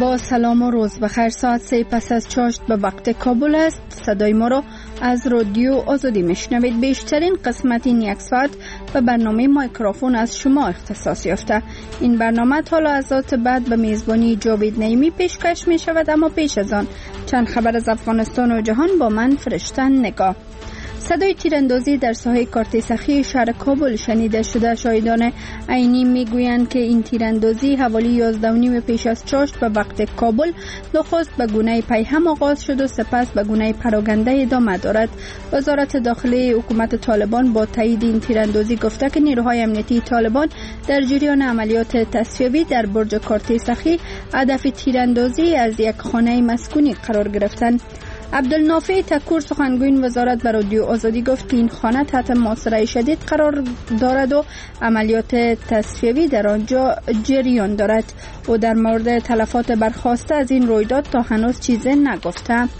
با سلام و روز بخیر. ساعت 3 پس از چاشت به وقت کابل است. صدای ما را از رادیو آزادی میشنوید. بیشترین قسمت این یک ساعت به برنامه مایکروفون از شما اختصاص یافته. این برنامه تا لحظات بعد به میزبانی جاوید نعیمی پیشکش می شود، اما پیش از آن چند خبر از افغانستان و جهان با من فرشته نگاه. صدای تیراندازی در ساحه کارت سخی شهر کابل شنیده شده. شاهدان عینی میگویند که این تیراندازی حوالی 11:30 پیش از چاشت به وقت کابل نخست به گونه پیهم آغاز شد و سپس به گونه پراگنده ادامه دارد. وزارت داخلی حکومت طالبان با تایید این تیراندازی گفته که نیروهای امنیتی طالبان در جریان عملیات تصفیوی در برج کارت سخی هدف تیراندازی از یک خانه مسکونی قرار گرفتند. عبدالنافع تکور سخنگوی وزارت به رادیو آزادی گفت که این خانه تحت محاصره شدید قرار دارد و عملیات تصفیوی در آنجا جریان دارد. او در مورد تلفات برخاسته از این رویداد تا هنوز چیزی نگفته.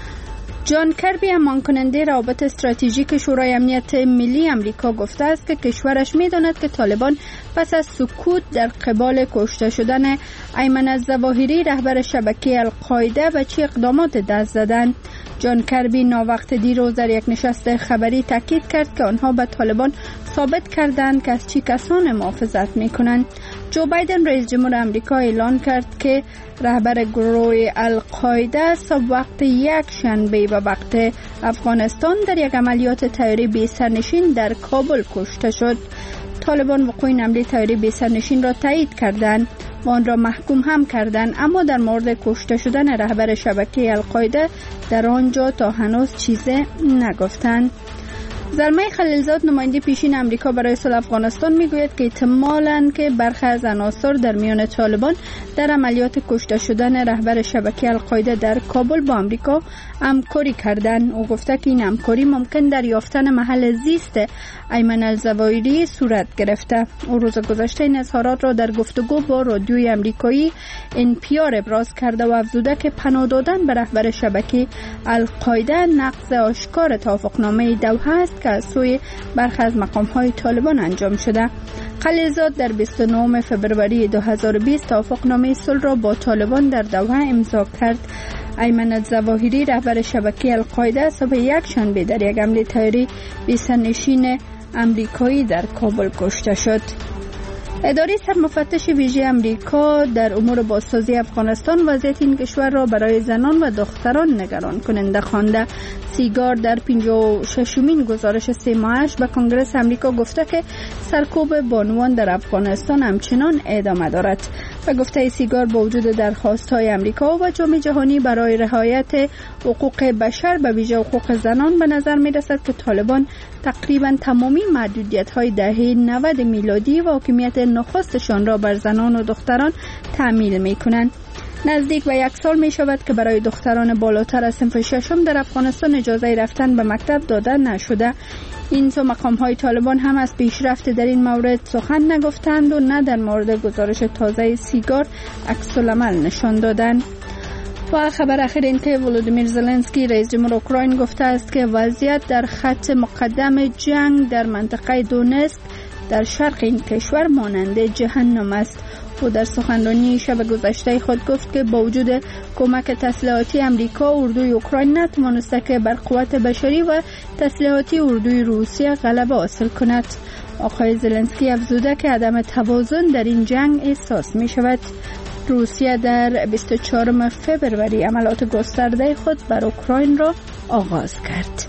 جان کربی امان کننده روابط استراتژیک شورای امنیت ملی امریکا گفته است که کشورش می‌داند که طالبان پس از سکوت در قبال کشته شدن ایمن الظواهری رهبر شبکه القاعده به چه اقدامات دست زدند. جان کربی ناوقت دیروز در یک نشست خبری تاکید کرد که آنها به طالبان ثابت کردند که از چه کسان محافظت می‌کنند. جو بایدن رئیس جمهور امریکا اعلان کرد که رهبر گروه القاعده صبح وقت یک شنبه به وقت افغانستان در یک عملیات طیاره بی سرنشین در کابل کشته شد. طالبان وقوع این حمله طیاره بی سرنشین را تایید کردند و آن را محکوم هم کردند، اما در مورد کشته شدن رهبر شبکه القاعده در آنجا تا هنوز چیزی نگفتند. زلمه خلیلزاد نماینده پیشین امریکا برای صلح افغانستان میگوید که احتمالاً که برخی از عناصر در میان طالبان در عملیات کشته شدن رهبر شبکه القاعده در کابل با امریکا همکاری کردند. او گفته که این همکاری ممکن در یافتن محل زیست ایمن الظواهری صورت گرفته. او روز گذشته این اظهارات را در گفتگو با رادیوی امریکایی NPR ابراز کرده و افزوده که پناه دادن به رهبر شبکه القاعده نقض آشکار توافقنامه دوحه است که از سوی برخی از مقام‌های طالبان انجام شده. خلیلزاد در 29 فبروری 2020 توافقنامه صلح را با طالبان در دوحه امضا کرد. ایمن الظواهری رهبر شبکه القاعده صبح یک شنبه در یک حمله طیاره بی سرنشین امریکایی در کابل کشته شد. اداره سرمفتش ویژه امریکا در امور بازسازی افغانستان وضعیت این کشور را برای زنان و دختران نگران کننده خوانده. سیگار در 56مین گزارش 3 ماهش به کنگره امریکا گفته که سرکوب بانوان در افغانستان همچنان ادامه دارد. و گفته سیگار با وجود درخواست‌های امریکا و جامعه جهانی برای رعایت حقوق بشر به ویژه حقوق زنان به نظر می‌رسد که طالبان تقریباً تمامی محدودیت‌های دهه 90 میلادی و حاکمیت نخستشان را بر زنان و دختران تعمیل می‌کنند. نزدیک به 1 سال می شود که برای دختران بالاتر از صنف ششم در افغانستان اجازه رفتن به مکتب داده نشده. این سو مقام‌های طالبان هم از پیشرفت در این مورد سخن نگفتند و نه در مورد گزارش تازه سیگار عکس‌العمل نشان دادند. و خبر اخیر این که ولودیمیر زلنسکی رئیس جمهور اوکراین گفته است که وضعیت در خط مقدم جنگ در منطقه دونتسک در شرق این کشور مانند جهنم است. او در سخنرانی شب گذشته خود گفت که با وجود کمک تسلیحاتی امریکا اردوی اوکراین نتوانسته که بر قوت بشری و تسلیحاتی اردوی روسیه غلبه حاصل کند. آقای زلنسکی افزوده که عدم توازن در این جنگ احساس می شود. روسیه در 24 فبروری عملیات گسترده خود بر اوکراین را آغاز کرد.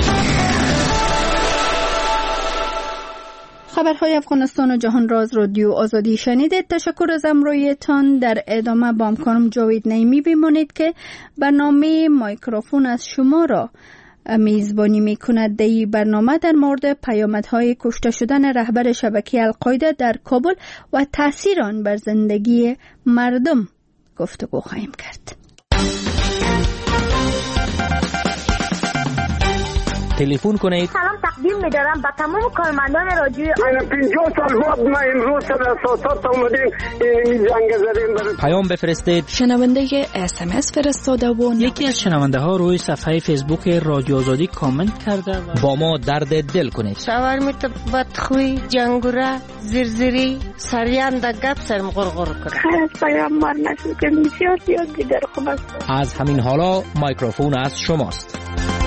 خبرهای افغانستان و جهان را از رادیو آزادی شنیدید. تشکر از همراهیتان. در ادامه با همکارم جاوید نعیمی بمانید که برنامه مایکروفون از شما را میزبانی میکند. در این برنامه در مورد پیامدهای کشته شدن رهبر شبکه القاعده در کابل و تاثیر آن بر زندگی مردم گفتگو خواهیم کرد. تلفن کنید. سلام تقدیم می‌دارم به تمام کارمندان رادیو. من 50 سال بعد ما امروز سر اساسات اومدیم این جنگ زدیم. پیام بفرستید. شنونده SMS فرستاده و یکی از شنونده ها روی صفحه فیسبوک رادیو آزادی کامنت کرده با ما درد دل کنید. شاورمیت بدخوی جنگوره زرزری سریان دگت سرم غرغر کنه. از پیام مار نشد که زیاد دیگر خوب است. از همین حالا مایکروفون از شماست.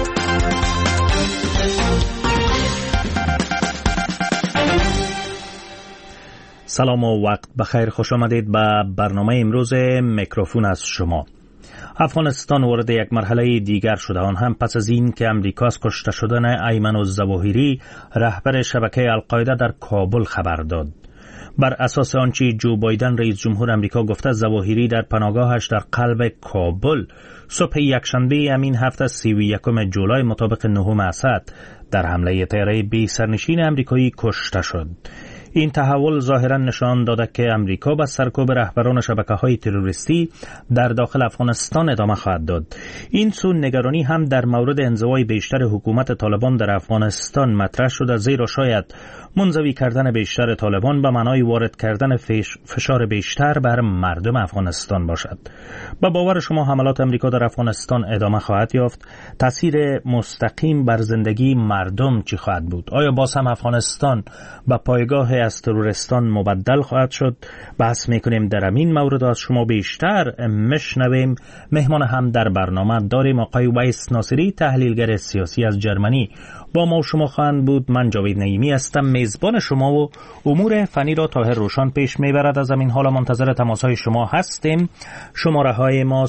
سلام و وقت بخیر، خوش آمدید به برنامه امروز میکروفون از شما. افغانستان وارد یک مرحله دیگر شده، آن هم پس از این که امریکا از کشته شدن ایمن الظواهری رهبر شبکه القاعده در کابل خبر داد. بر اساس آنچه جو بایدن رئیس جمهور امریکا گفته، ظواهری در پناهگاهش در قلب کابل صبح یکشنبه همین هفته 31 جولای مطابق 9 اسد در حمله طیاره بی سرنشین امریکایی کشته شد. این تحول ظاهرا نشان داده که امریکا با سرکوب رهبران شبکه‌های تروریستی در داخل افغانستان ادامه خواهد داد. این سو نگرانی هم در مورد انزوای بیشتر حکومت طالبان در افغانستان مطرح شده، زیرا شاید منزوی کردن بیشتر طالبان به معنای وارد کردن فشار بیشتر بر مردم افغانستان باشد. با باور شما حملات امریکا در افغانستان ادامه خواهد یافت؟ تاثیر مستقیم بر زندگی مردم چی خواهد بود؟ آیا باز هم افغانستان به پایگاه از ترورستان مبدل خواهد شد؟ بحث میکنیم در این مورد. از شما بیشتر مشنویم. مهمان هم در برنامه داریم آقای ویس ناصری، تحلیلگر سیاسی از جرمنی، با ما و شما خواهند بود. من جاوید نعیمی هستم، میزبان شما، و امور فنی را طاهر روشان پیش میبرد. از همین حالا منتظر تماسهای شما هستیم. شماره های ما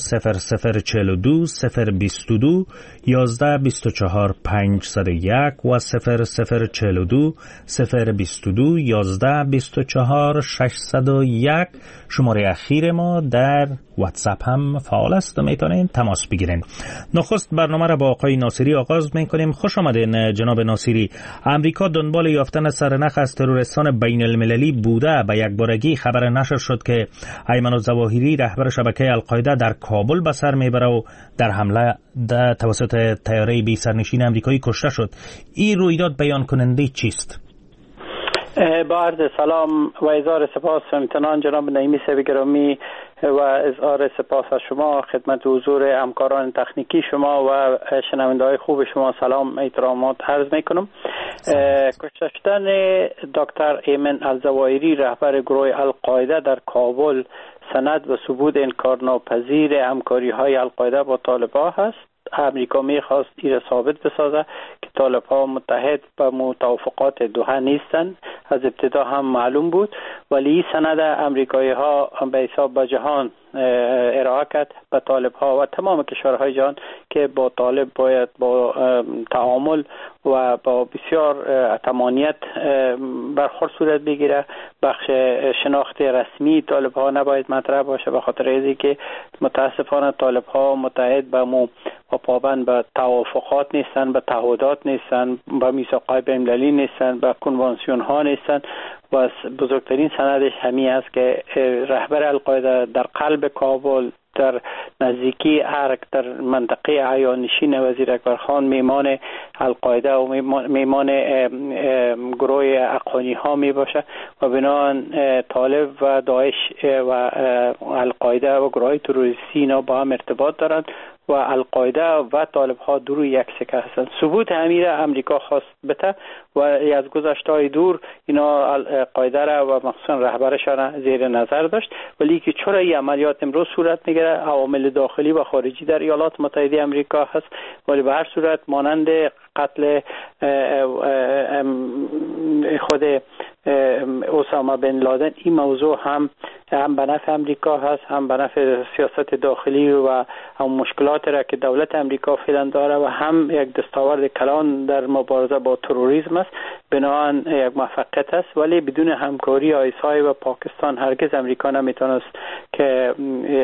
0042 022 11 24 501 و 0042 022 11 24 601. شماره اخیر ما در واتساپ هم فعال است و میتونین تماس بگیرین. نخست برنامه را با آقای ناصری آغاز میکنیم. خوش آمدین جناب ناصری. امریکا دنبال یافتن سرنخ از ترورستان بین المللی بوده. به یک بارگی خبر نشر شد که ایمن الظواهری رهبر شبکه القاعده در کابل به سر میبره و در حمله توسط طیاره بی سرنشین امریکایی کشته شد. این رویداد بیان کننده چیست؟ با عرض سلام و اظهار سپاس و امتنان جناب نعیمی صاحب گرامی و اظهار سپاس از شما خدمت حضور همکاران تکنیکی شما و شنونده‌های خوب شما سلام احترامات عرض میکنم. کشته شدن دکتر ایمن الظواهری رهبر گروه القاعده در کابل سند و ثبوت انکارناپذیر همکاری‌های القاعده با طالبان است. امریکا میخواست این ثابت بسازه که طالب‌ها متحد به موافقات دوحه نیستند. از ابتدا هم معلوم بود، ولی این سند امریکایی‌ها به حساب به جهان ارائه کرد به طالب‌ها و تمام کشورهای جهان که با طالب باید با تعامل و با بسیار تمانیت برخورد صورت بگیره. بخش شناخت رسمی طالب‌ها نباید مطرح باشه، به خاطر اینکه متاسفانه طالب‌ها متحد به و پابند به توافقات نیستن، به تعهدات نیستن، به میثاق‌های بین‌المللی نیستن، به کنوانسیون ها نیستن. و بزرگترین سندش همین است که رهبر القاعده در قلب کابل در نزدیکی ارگ در منطقه عیانشین وزیر اکبر خان میمان القاعده و میمان گروه اقانی ها می باشه و بنابراین طالب و داعش و القاعده و گروه تروریستی اینا با هم ارتباط دارند و القاعده و طالب ها دور یک سکه هستند. ثبوت امیر امریکا خواست بده و از گذشته‌های دور اینا قاعده را و مخصوصا رهبرشان زیر نظر داشت، ولی که چرا این عملیات امروز صورت میگیره عوامل داخلی و خارجی در ایالات متحده امریکا هست. ولی به هر صورت مانند قتل خود اسامه بن لادن این موضوع هم به نفع امریکا هست، هم به نفع سیاست داخلی و هم مشکلات را که دولت امریکا فعلا داره و هم یک دستاورد کلان در مبارزه با تروریسم است. بنابراین یک موفقیت است، ولی بدون همکاری آیسای و پاکستان هرگز امریکا نمیتونست که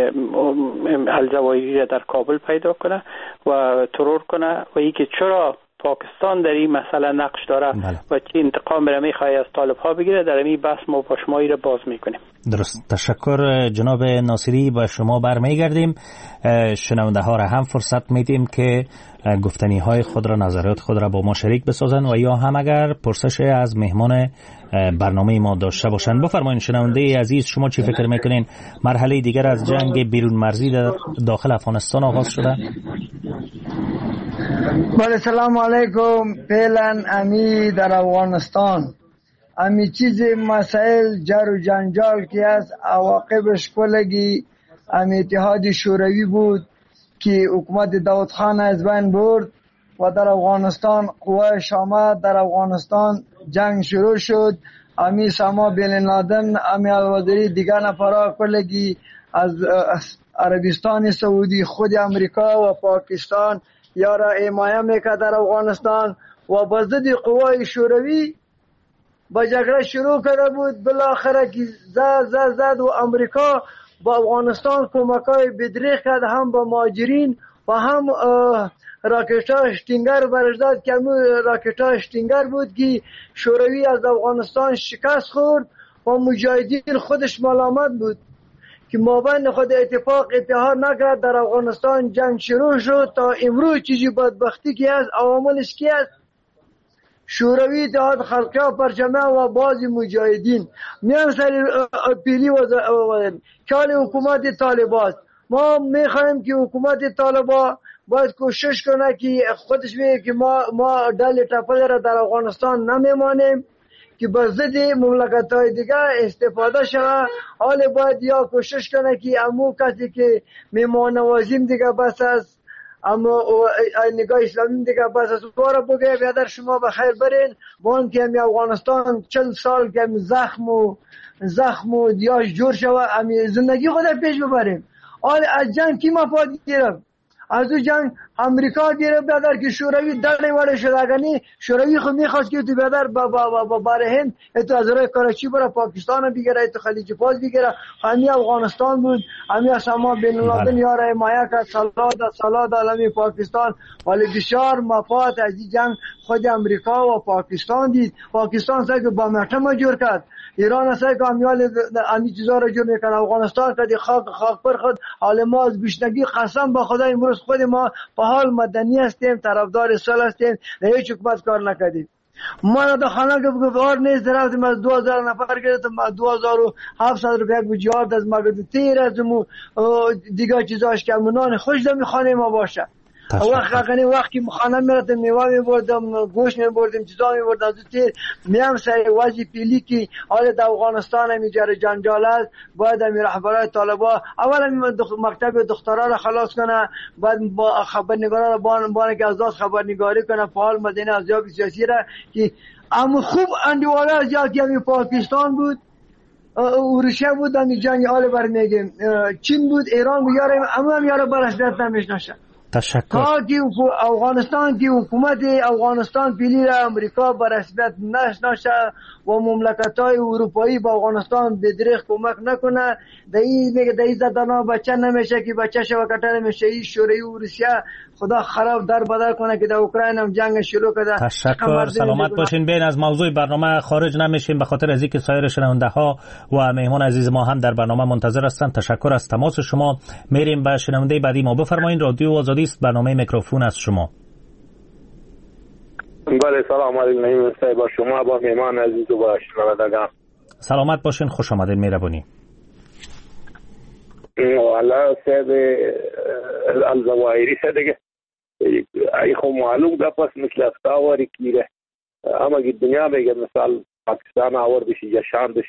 الظواهری را در کابل پیدا کنه و ترور کنه. و اینکه چرا پاکستان در این مسئله نقش داره و چی انتقام را میخواد از طالب ها بگیره، در این بحث ما با شما را باز میکنیم. درست. تشکر جناب ناصری. با شما برمیگردیم. شنونده ها را هم فرصت میدیم که گفتنی های خود را، نظرات خود را با ما شریک بسازن و یا هم اگر پرسش از مهمان برنامه ما داشته باشند. بفرمایید شنونده عزیز، شما چی فکر میکنین؟ مرحله دیگر از جنگ بیرون مرزی در داخل افغانستان آغاز شده؟ بله، سلام علیکم. فعلا امی در افغانستان امی چیز مسائل جر و جنجال که از عواقبش کلگی امی اتحاد شوروی بود که حکومت داود خان از بین برد و در افغانستان قوایش آمد. در افغانستان جنگ شروع شد. امی ساما بن لادن، امی الوزیری دیگر نفرها کلگی از عربستان سعودی، خود امریکا و پاکستان یارا حمایه میکرد در افغانستان و با ضد قوای شوروی با جګړه شروع کرده بود. بالاخره که زد و امریکا با افغانستان کمکای بدریغ کرد، هم با مهاجرین و هم راکت‌ها شتینگر برش داد که راکت‌ها شتینگر بود که شوروی از افغانستان شکست خورد و مجاهدین خودش ملامت بود که مابین خود اتحاد نکرد. در افغانستان جنگ شروع شد تا امروز. چیزی بدبختی که از عواملش کی است؟ شوروی، اتحاد خلقی و پرچمه و بعضی مجاهدین میان سر پیلی و کال حکومت طالبان. ما میخوایم که حکومت طالبان باید کوشش کنه که خودش میگه که ما دل تپل را در افغانستان نمیمانیم که به ضد مملکت‌های دیگه استفاده شود. حال باید یا کوشش کنه که امو کسی که میمانوازیم دیگه بس است، اما نگاه اسلامی دیگه بس است کار بگه بیادر شما بخیر برین با اون که همی افغانستان 40 سال که همی زخم و دیاش جور شود، همی زندگی خود پیش ببریم. حال از جنگ کی مفاد گیرم؟ از او جنگ امریکا گیره بیادر که شوروی دلی واره شده. اگرنی شوروی خود میخواست که تو بیادر با باره اتو از رای کراچی برا پاکستان بگیره، اتو خلیج فارس بگیره. همی افغانستان بود، همی ساما بن لادن یاره حمایه کرد، سالاد عالمی پاکستان. ولی بسیار مفاد از این جنگ خود امریکا و پاکستان دید. پاکستان سای که با مردم جور کرد، ایران سای که همی چیزا را جور میکنه. افغانستان که خاک پر خود. حال ما از گشنگی قسم با خدا امروز خود ما په حال مدنی هستیم، طرفدار صلح هستیم، هیچ حکومت کار نکردیم. ما در خانه که بگوار نیست رفتیم از 2000 نفر گرفتم، 2700 روپیه بجیارد از مگد تیر از دیگه چیزاش که امونان خوش دمی خانه ما باشه. وقتی خانه میرفتم میوه میبردم، گوش میبردم، چیزا میبردم از تیر میام سعی وزی پیلی که حال در افغانستان همی جر جنجال است. باید همی رهبرای طالبا اول مکتب دخترها را خلاص کنه، بعد با خبرنگارا را بانه که ازاد خبرنگاری کنه، فعال مدنی ازیاب سیاسی را که اما خوب اندیواله از جا که همی پاکستان بود، روسیه بود، همی جنگ آل برمیگیم، چین بود، ایران بود، هم یاره برشدت نمیشنشه. تشکر. که افغانستان که حکومت افغانستان پیلی را امریکا بر رسمیت نشناسه و مملکت‌های اروپایی با افغانستان بدریغ کمک نکنه، دایی زدانا بچه نمیشه که بچه شو کتر نمیشه. این شوروی و روسیه خدا خراب در بدر کنه که در اوکراین هم جنگ شروع کرده. تشکر. سلامت باشین. بین از موضوع برنامه خارج نمیشیم به خاطر از اینکه سایر شنونده ها و مهمان عزیز ما هم در برنامه منتظر هستند. تشکر از تماس شما. میریم به شنونده بعدی ما. بفرمایید. رادیو آزادی است، برنامه میکروفون از شما. بله، سلام علیکم. با شما با مهمان عزیز و با شنوندگان. سلامت باشین، خوش آمدید. مهربانی. والله صاحب الزواهری صدقه ای خو معلوم ده پس مثل افتاواری کیره اما که دنیا بگه مثال پاکستان آوردش جشاندش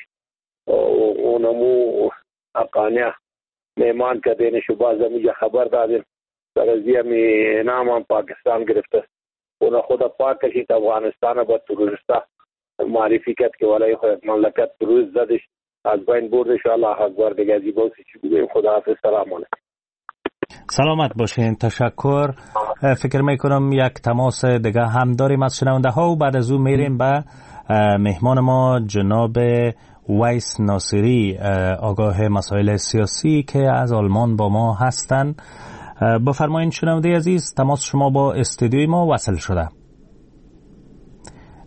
اونمو اقانیا میمان کدین شباز همیجا خبر دادن درازی همی نام هم پاکستان گرفته اونا خدا پاک کشید افغانستان با تروریستا معرفی کرد که ولای خود مملکت تروریست زدش از بین بردش. الله اکبر دیگه ازی باسی چی بگویم. خدا حافظ. سلام علیکم. سلامت باشین. تشکر. فکر میکنم یک تماس دیگه هم داریم از شنونده ها و بعد از اون میریم به مهمان ما جناب ویس ناصری، آگاه مسائل سیاسی که از آلمان با ما هستند. بفرمایید شنونده عزیز، تماس شما با استودیوی ما وصل شده.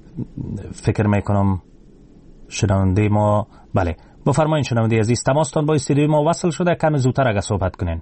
فکر میکنم شنونده ما بله بفرمایید شنونده عزیز تماستان با استودیوی ما وصل شده کم زودتر اگه صحبت کنین.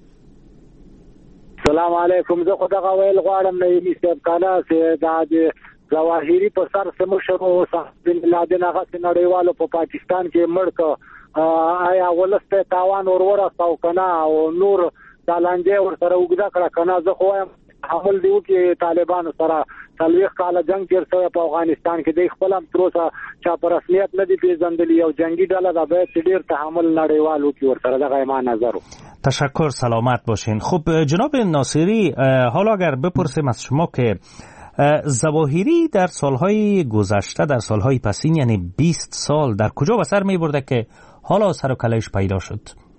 سلام علیکم زه خدای ویل غواړم نایمی صاحب کانا سه د ظواهری په سر سمشر او بن لادن هغه نړیوالو په پاکستان کې مړ آیا ولسته تاوان ورور او کنا او نور دالانجه ور سره وګدا کړه کنا زه خو حمل دیو کې طالبانو سره تلويخ کاله جنگ تیر شوی په افغانستان کې د خپل هم تروسه چا پر رسمیت نه دی پیژندلی او جنگي ډله د به ډیر تحمل نړیوالو کې ور سره دغه ایمان نظر. تشکر سلامت باشین. خب جناب ناصری حالا اگر بپرسیم از شما که ظواهری در سالهای گذشته در سالهای پسین یعنی 20 سال در کجا به سر می برده که حالا سر و کلهش پیدا شد؟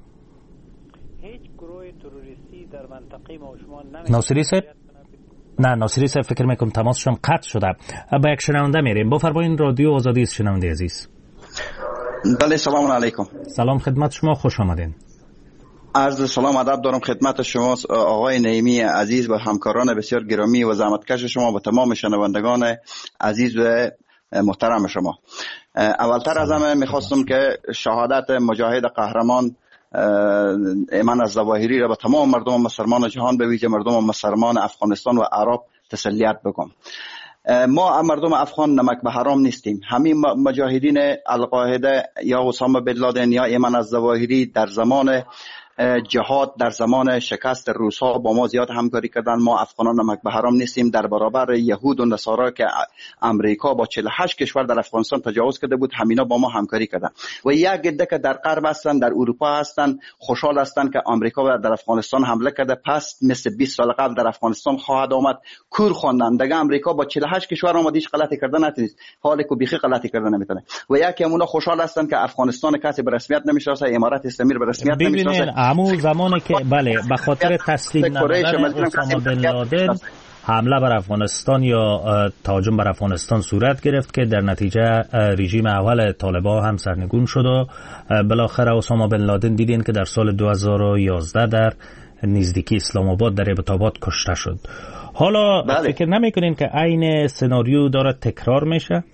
هیچ گروه تروریستی در منطقه ما شما ناصری صاحب نه ناصری صاحب فکر میکنم تماسشون قطع شده. با یک شنونده میریم. بفرمایید رادیو آزادی است شنونده عزیز. بله سلام علیکم. سلام خدمت شما خوش آمدین. عرض سلام ادب دارم خدمت شما آقای نعیمی عزیز و همکاران بسیار گرامی و زحمتکش شما و تمام شنوندگان عزیز و محترم شما. اولتر از همه میخواستم که شهادت مجاهد قهرمان ایمن الظواهری را به تمام مردم مسلمان جهان به ویژه مردم مسلمان افغانستان و عراق تسلیت بگم. ما مردم افغان نمک به حرام نیستیم. همین مجاهدین القاعده یا اسامه بن لادن یا ایمن الظواهری در زمان جهاد در زمان شکست روس‌ها با ما زیاد همکاری کردن. ما افغانان نمک به حرام نیستیم. در برابر یهود و نصارا که امریکا با 48 کشور در افغانستان تجاوز کرده بود همینا با ما همکاری کردن و یک عده که در غرب هستن در اروپا هستن خوشحال هستن که امریکا در افغانستان حمله کرده پس مثل 20 سال قبل در افغانستان خواهد آمد کور خواندن دیگه امریکا با 48 کشور آمد هیچ غلطی کردن نتونست حالی که بیخی غلطی کردن نمیتونه و یکی همونا خوشحال هستن که افغانستان کسی به رسمیت نمیشناسه امارات اسلامی به رسمیت نمیشناسه. همون زمانی که بله به خاطر تسلیم نبودن اسامه بن لادن حمله بر افغانستان یا تهاجم بر افغانستان صورت گرفت که در نتیجه رژیم اول طالبان هم سرنگون شد و بالاخره اسامه بن لادن دیدین که در سال 2011 در نزدیکی اسلام آباد در ابتابات کشته شد. حالا فکر نمیکنین که عین سناریو داره تکرار میشه؟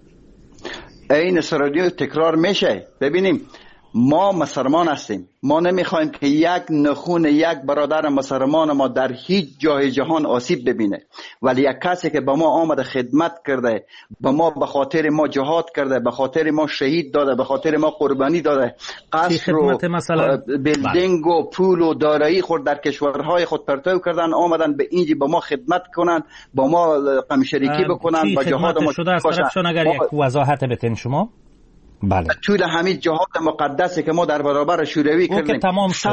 این سناریو تکرار میشه. ببینیم ما مسلمان هستیم. ما نمیخوایم که یک نخون یک برادر مسلمان ما در هیچ جای جهان آسیب ببینه ولی یک کسی که به ما آمده خدمت کرده به ما به خاطر ما جهاد کرده به خاطر ما شهید داده به خاطر ما قربانی داده قصر و بیلدینگ و پول و دارایی خود در کشورهای خود پرتو کردن آمدن به اینجی به ما خدمت کنن با ما قمشریکی بکنن با جهاد ما شده از طرفشون. اگر یک وضاحت بتین شما. بله. طول همین جهاد مقدسی که ما در برابر شوروی کردیم تمام شد.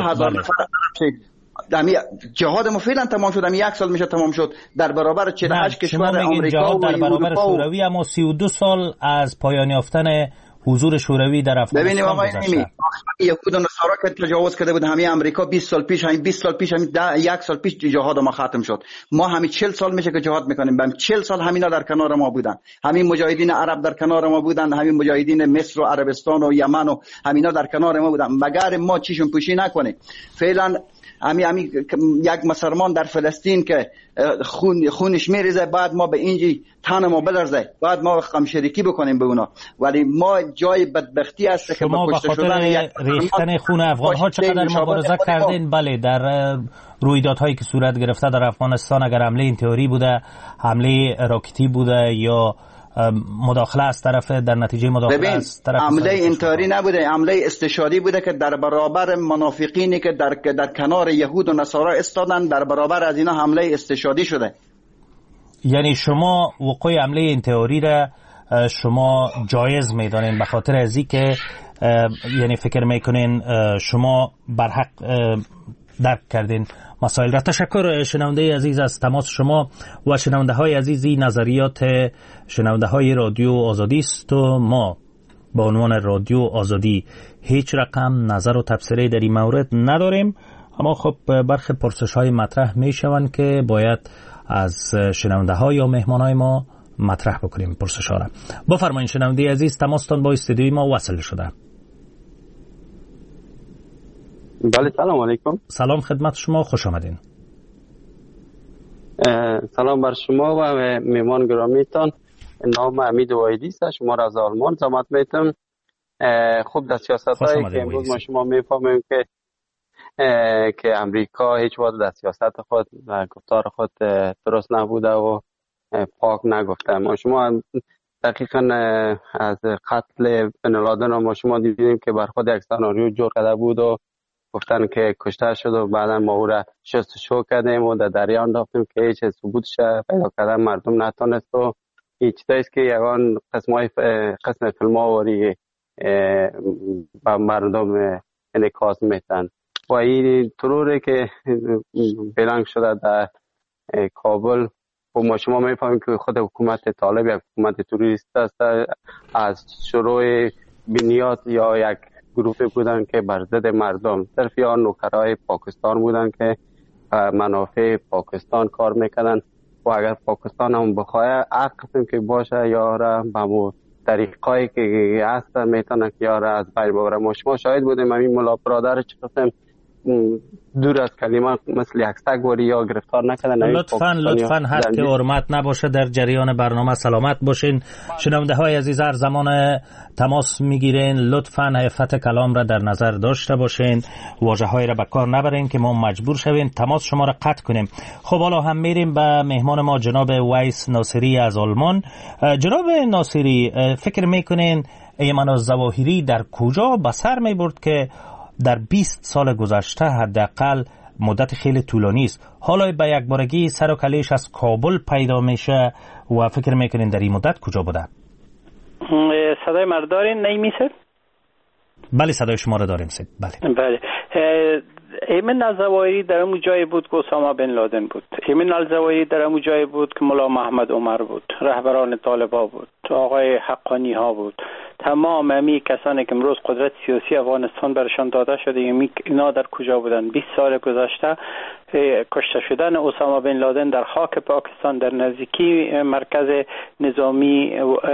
جهاد ما فعلا تمام شد. یک سال میشه تمام شد در برابر 48 کشور آمریکا و در برابر شوروی اما 32 سال از پایان یافتن حضور شوروی در افغانستان. ببینیم آقای نعیمی یهود و نصارا که تجاوز کرده بود همین امریکا 20 سال پیش همین 20 سال پیش همین یک سال پیش جهاد ما ختم شد. ما همین 40 سال میشه که جهاد میکنیم. بهم 40 سال همینا در کنار ما بودن. همین مجاهدین عرب در کنار ما بودن. همین مجاهدین مصر و عربستان و یمن و همینا در کنار ما بودن. مگر ما چیشون پوشی نکنیم. فعلا همین یک مسلمان در فلسطین که خونش میریزه بعد ما به اینجی تن ما بلرزه بعد ما قمشریکی بکنیم به اونا ولی ما جای بدبختی است که شما به خاطر ریختن خون افغان ها چقدر مبارزه کردین. بله در رویدادهایی که صورت گرفته در افغانستان اگر حمله این تئوری بوده حمله راکتی بوده یا مداخله از طرف در نتیجه مداخله از طرف حمله انتحاری نبوده حمله استشاری بوده که در برابر منافقینی که در کنار یهود و نصارا استادن در برابر از اینا حمله استشاری شده. یعنی شما وقوع حمله انتحاری را شما جایز میدانین به خاطر ازی که یعنی فکر میکنین شما برحق درک کردین مسائل را. تشکر شنونده عزیز از تماس شما و شنونده های عزیزی. نظریات شنونده های رادیو آزادی است و ما با عنوان رادیو آزادی هیچ رقم نظر و تبصره در این مورد نداریم اما خب برخی پرسش های مطرح می شوند که باید از شنونده ها یا مهمان های ما مطرح بکنیم پرسش ها را. بفرمایید شنونده عزیز تماستان با استودیوی ما وصل شده. بله سلام علیکم. سلام خدمت شما خوش آمدین. سلام بر شما و مهمان گرامیتان. نام امید وایدی است. شما را از آلمان زحمت میتم. خب در سیاست‌هایی که امروز ما شما میفهمیم که امریکا هیچ وقت در سیاست خود و گفتار خود درست نبوده و پاک نگفته. ما شما دقیقاً از قتل بن لادن ما شما دیدیم که بر خود یک سناریو جور کرده بود و گفتن که کشته شد و بعدا ما او را شستشو کردیم و در دریا انداختیم که هیچ ثبوتش پیدا کردن مردم نتونست و این چیزایی است که یگان قسم فیلم‌آوری به مردم انعکاس میتن و این طوره که بلنگ شده در کابل و ما شما میفهمیم که خود حکومت طالب یک حکومت توریست است. از شروع بنیاد یا یک گروه بودن که بر ضد مردم صرف یا نوکرای پاکستان بودن که منافع پاکستان کار میکنن و اگر پاکستان هم بخواه هر قسم که باشه یا را به طریقایی که هست میتونه که یا را از بین ببره. ما شما شاهد بودیم همین ملا برادر چه قسم دور از کلمه مثل یک سگ وری یا گرفتار نکردن. لطفاً حد که حرمت نباشه در جریان برنامه سلامت باشین. شنونده های عزیز هر زمان تماس میگیرین لطفاً عفت کلام را در نظر داشته باشین، واژه های را به کار نبرین که ما مجبور شویم تماس شما را قطع کنیم. خب حالا هم میریم به مهمان ما جناب ویس ناصری از آلمان. جناب ناصری، فکر میکنین ایمن الظواهری در کجا به سر میبرد که در 20 سال گذشته حداقل مدت خیلی طولانی است حالا به یک بارگی سر و کلهش از کابل پیدا میشه و فکر میکنین در این مدت کجا بوده؟ صدای مرا دارین نعیمی صاحب؟ بله صدای شما را داریم صاحب. بله. ایمن الظواهری در اون جایی بود که اسامه بن لادن بود. ایمن الظواهری در اون جایی بود که مولا محمد عمر بود، رهبران طالبان بود، آقای حقانی ها بود. تمام امی کسانی که امروز قدرت سیاسی افغانستان برشان داده شده اینا در کجا بودن؟ 20 سال گذشته کشته شدن اسامه بن لادن در خاک پاکستان در نزدیکی مرکز نظامی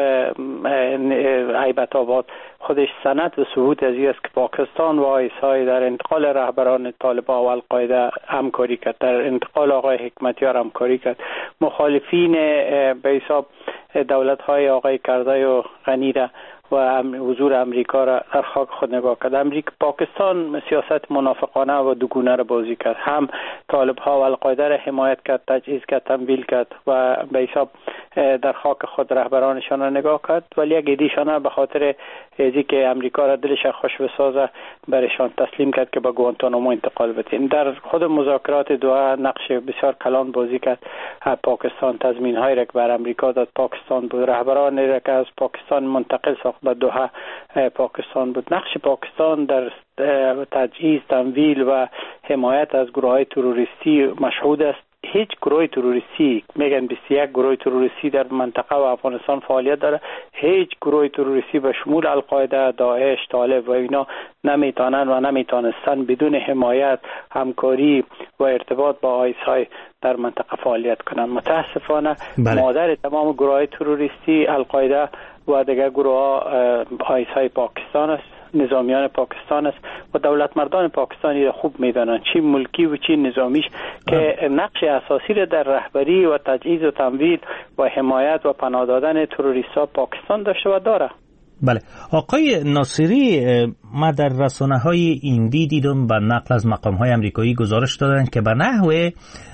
هیبت آباد خودش سند و ثبوت از این است که پاکستان و آیسای در انتقال رهبران طالبان و القاعده همکاری کرد، در انتقال آقای حکمتیار همکاری کرد. مخالفین به حساب دولت‌های آقای کردای و غنی را و حضور امریکا را در خاک خود نگاه کرد. پاکستان سیاست منافقانه و دوگانه را بازی کرد، هم طالب ها و القاعده را حمایت کرد، تجهیز کرد، تمویل کرد و به حساب در خاک خود رهبرانشان را نگاه کرد، ولی یک عده‌شان به خاطر ازی که امریکا را دلش خوش بسازه برشان تسلیم کرد که به گوانتانامو انتقال بدهیم. در خود مذاکرات دوحه نقش بسیار کلان بازی کرد. پاکستان تضمین هایی را که بر امریکا داد پاکستان بود، رهبرانی را که از پاکستان منتقل ساخت به دوحه پاکستان بود. نقش پاکستان در تجهیز، تمویل و حمایت از گروه‌های تروریستی مشهود است. هیچ گروه تروریستی، میگن 21 گروه تروریستی در منطقه و افغانستان فعالیت داره، هیچ گروه تروریستی به شمول القاعده، داعش، طالب و اینا نمیتونن و نمیتونستن بدون حمایت، همکاری و ارتباط با آیس‌های در منطقه فعالیت کنند. متاسفانه مادر تمام گروه‌های تروریستی القاعده و دیگر گروه‌ها آیس‌های پاکستان است، نظامیان پاکستان است و دولت مردان پاکستانی را خوب میدانند، چی ملکی و چی نظامیش، که نقش اساسی را در رهبری و تجهیز و تمویل و حمایت و پناه دادن تروریست‌ها پاکستان داشته و داره. بله آقای ناصری، ما در رسانه‌های ایندی دیدم و نقل از مقام‌های آمریکایی گزارش دادن که به نحو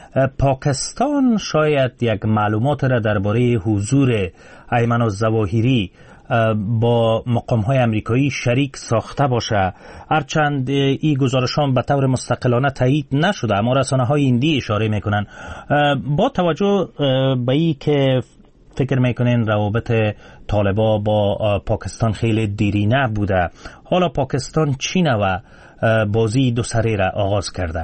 پاکستان شاید یک معلومات را درباره حضور ایمن الظواهری با مقام‌های آمریکایی شریک ساخته باشه، هرچند این گزارشان به طور مستقلانه تایید نشده اما رسانه‌های ایندی اشاره میکنن. با توجه به این که فکر میکنین روابط طالبا با پاکستان خیلی دیرینه بوده، حالا پاکستان چی نوع بازی دو سره را آغاز کرده؟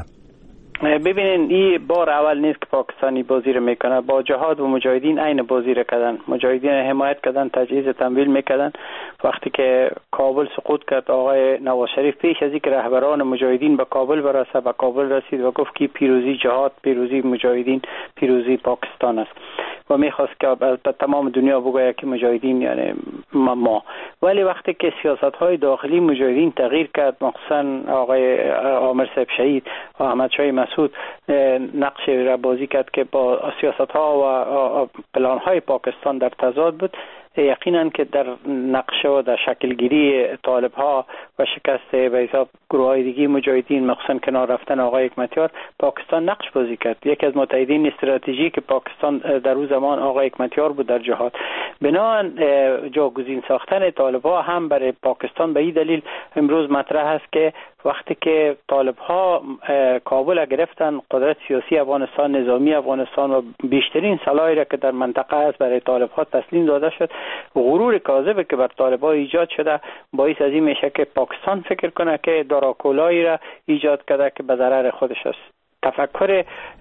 ببینین این بار اول نیست که پاکستانی بازی رو میکنه، با جهاد و مجاهدین عین بازی رو کردن، مجاهدین حمایت کردن، تجهیز تمویل میکردن. وقتی که کابل سقوط کرد آقای نواز شریف، پیش از اینکه رهبران مجاهدین به کابل برسه به کابل رسید و گفت که پیروزی جهاد، پیروزی مجاهدین، پیروزی پاکستان است و میخواست که به تمام دنیا بگوید که مجاهدین یعنی ما. ولی وقتی که سیاست‌های داخلی مجاهدین تغییر کرد، مخصوصا آقای عامر صاحب شهید و احمد شاه مسعود نقش را بازی کرد که با سیاست‌ها و پلان‌های پاکستان در تضاد بود، یقینا که در نقشه و در شکلگیری طالب‌ها و شکست به حساب گروه‌های دیگه مجاهدین، مخصوصا کنار رفتن آقای حکمتیار، پاکستان نقش بازی کرد. یکی از متحدین استراتژیک پاکستان در اون زمان آقای حکمتیار بود در جهاد. بنابراین جاگزین ساختن طالب‌ها هم برای پاکستان به این دلیل امروز مطرح است که وقتی که طالب‌ها کابل گرفتن، قدرت سیاسی افغانستان، نظامی افغانستان و بیشترین سلاحی را که در منطقه است برای طالب‌ها تسلیم داده شد، غرور کاذبی که بر طالب‌ها ایجاد شده باعث از این میشه که پاکستان فکر کنه که داراکولایی را ایجاد کرده که به ضرر خودش است. تفکر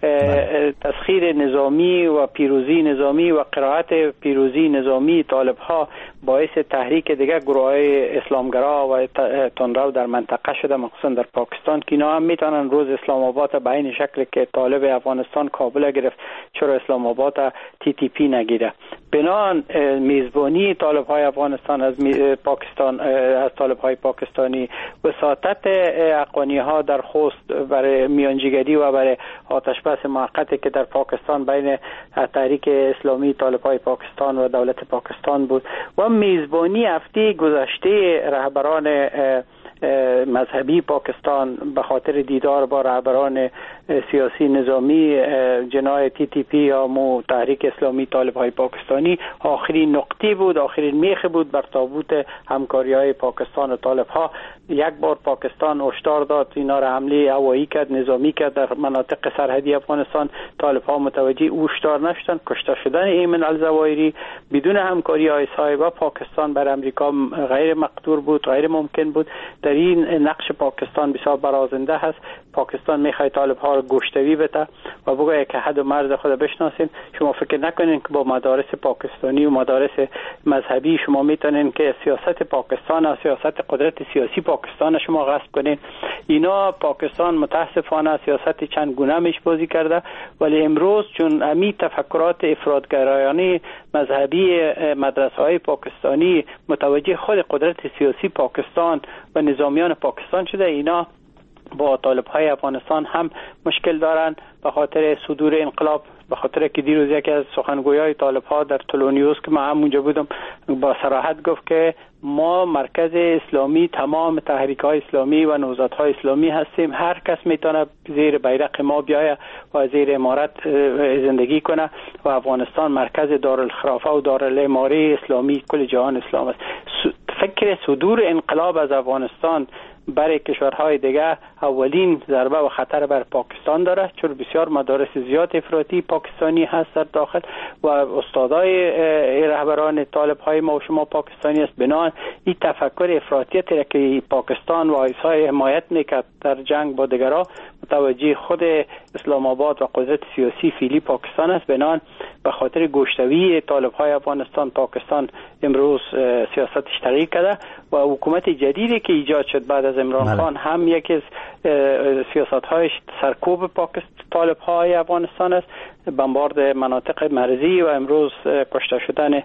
تسخیر نظامی و پیروزی نظامی و قرائت پیروزی نظامی طالب‌ها باعث تحریک دیگر گروه‌های اسلامگرا و تندرو در منطقه شده، مخصوصا در پاکستان، که اینا هم میتونن روز اسلام آباد به این شکل که طالب افغانستان کابل گرفت چرا اسلام آباد TTP نگیره. بنان میزبانی طالب‌های افغانستان از پاکستان، از طالب‌های پاکستانی، وساطت افغانی‌ها در خوست برای میانجیگری و برای آتشبس موقتی که در پاکستان بین تحریک اسلامی طالب‌های پاکستان و دولت پاکستان بود و میزبانی هفته گذشته رهبران مذهبی پاکستان به خاطر دیدار با رهبران سیاسی نظامی جناح TTP یا تحریک اسلامی طالب‌های پاکستانی آخرین نقطه بود، آخرین میخ بود بر تابوت همکاری‌های پاکستان و طالب‌ها. یک بار پاکستان هشدار داد، اینا را حمله هوایی کرد، نظامی کرد در مناطق سرحدی افغانستان. طالب‌ها متوجه هشدار نشدند، کشته شدن ایمن الزوایری بدون همکاری های صاحب پاکستان بر امریکا غیر مقدور بود، غیر ممکن بود. در این نقش پاکستان بسیار برازنده هست. پاکستان میخواد طالب‌ها را گوشتوی بده و بگه که حد و مرز خود بشناسین. شما فکر نکنین که با مدارس پاکستانی و مدارس مذهبی شما میتونین که سیاست پاکستان و سیاست قدرت سیاسی پاکستان شما غصب کنین. اینا پاکستان متاسفانه سیاست چند گونه میش بازی کرده، ولی امروز چون امی تفکرات افراطگرایانه مذهبی مدرسه‌های پاکستانی متوجه خود قدرت سیاسی پاکستان و نظامیان پاکستان شده، اینا با طالب‌های افغانستان هم مشکل دارن به خاطر صدور انقلاب. به خاطر که دیروز یکی از سخنگویای طالب‌ها در تلونیوس که من اونجا بودم با صراحت گفت که ما مرکز اسلامی تمام تحریک‌های اسلامی و نهضت‌های اسلامی هستیم، هر کس میتونه زیر بیرق ما بیایه و زیر امارت زندگی کنه و افغانستان مرکز دارالخلافه و دارالاماره اسلامی کل جهان اسلام است. فکر صدور انقلاب از افغانستان برای کشورهای دیگه اولین ضربه و خطر بر پاکستان داره، چون بسیار مدارس زیاد افراطی پاکستانی هست در داخل و استادای رهبران طالب‌های ما و شما پاکستانی است. بنابراین این تفکر افراطیت را که پاکستان و آیسای حمایت میکرد در جنگ با دیگرها متوجه خود اسلام آباد و قدرت سیاسی فعلی پاکستان است. بنابراین به خاطر گوشتوی طالب‌های افغانستان پاکستان امروز سیاستش تغییر کرده و حکومت جدیدی که ایجاد شد بعد از عمران خان هم یکی از سیاست‌های سرکوب طالب‌های افغانستان است، بمبارد مناطق مرزی و امروز کشته شدن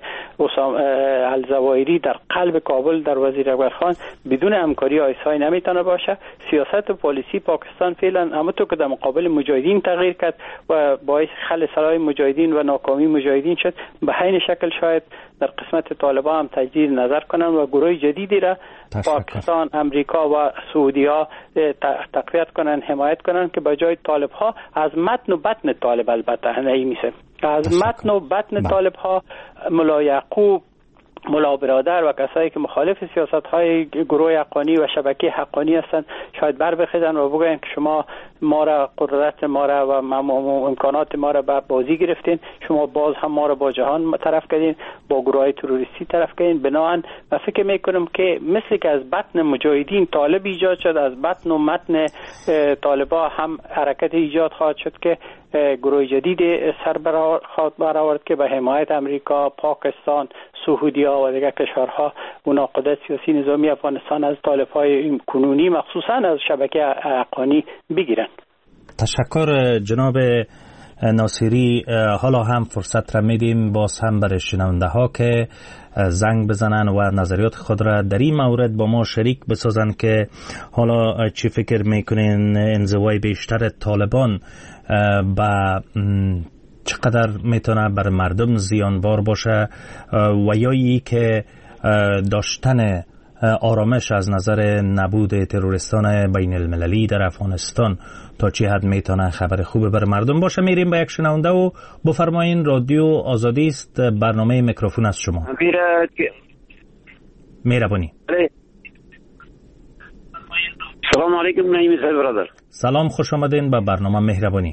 الزوایری در قلب کابل در وزیر اکبر خان بدون همکاری آیسای نمیتونه باشه. سیاست و پالیسی پاکستان فعلا همونطور که در مقابل مجاهدین تغییر کرد و باعث خل سرای مجاهدین و ناکامی مجاهدین شد، به همین شکل شاید در قسمت طالبان هم تجدید نظر کنن و گروه جدیدی را پاکستان، امریکا و سعودی تقویت کنن، حمایت کنن که به جای طالب ها از متن و بطن طالب البته نمیشه، از متن و بطن طالب ها ملا یعقوب، ملا برادر و کسایی که مخالف سیاست‌های گروه حقانی و شبکه حقانی هستند شاید بر بخیزن و بگن که شما ما را قدرت ما را و امکانات ما را به بازی گرفتین، شما باز هم ما را با جهان طرف کردین، با گروه‌های تروریستی طرف کردین. بنابراین من فکر می‌کنم که مثل که از بطن مجاهدین طالب ایجاد شد، از بطن و متن طالبا هم حرکت ایجاد خواهد شد که گروه جدید سر برآورد که به حمایت امریکا، پاکستان، سعودی و دیگر کشورها اونا قدرت سیاسی نظامی افغانستان از طالب‌های کنونی مخصوصا از شبکه حقانی بگیرن. تشکر جناب ناصری حالا هم فرصت را میدیم باز هم برای شنونده ها که زنگ بزنن و نظریات خود را در این مورد با ما شریک بسازن که حالا چی فکر میکنین انزوای بیشتر طالبان با چقدر میتونه بر مردم زیانبار باشه و یا ای که داشتن آرامش از نظر نبود تروریستان بین المللی در افغانستان تا چی حد میتونه خبر خوبه بر مردم باشه. میریم با یک شنونده و بفرمایین. رادیو آزادی است، برنامه میکروفون از شما. مهربانی. سلام علیکم نعیمی صاحب برادر. سلام، خوش آمدین به برنامه مهربانی.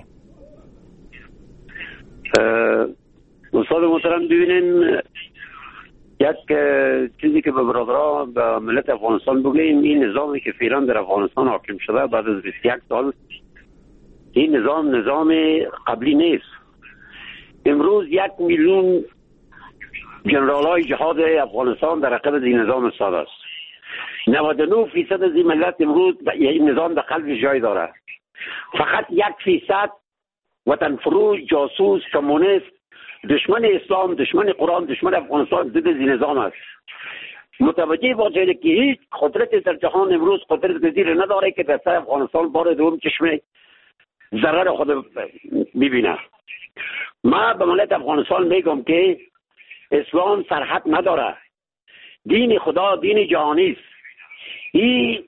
استاد محترم ببینین، یک چیزی که به برادرها به ملت افغانستان بگیم، این نظامی که فعلا در افغانستان حاکم شده بعد از 21 سال، این نظام قبلی نیست. امروز 1 میلیون جنرالای جهاد افغانستان در عقب این نظام استاد است. 99% از این ملت امروز این نظام در قلب جای داره. فقط 1% وطن فروش، جاسوس، کمونیست، دشمن اسلام، دشمن قرآن، دشمن افغانستان ضد این نظام است. متوجه باشه که هیچ قدرت در جهان امروز قدرت گزیر نداره که در سر افغانستان بار دوم چشم ضرر خود ببینه. ما به ملت افغانستان میگم که اسلام سرحد نداره، دین خدا دین جهانی است. این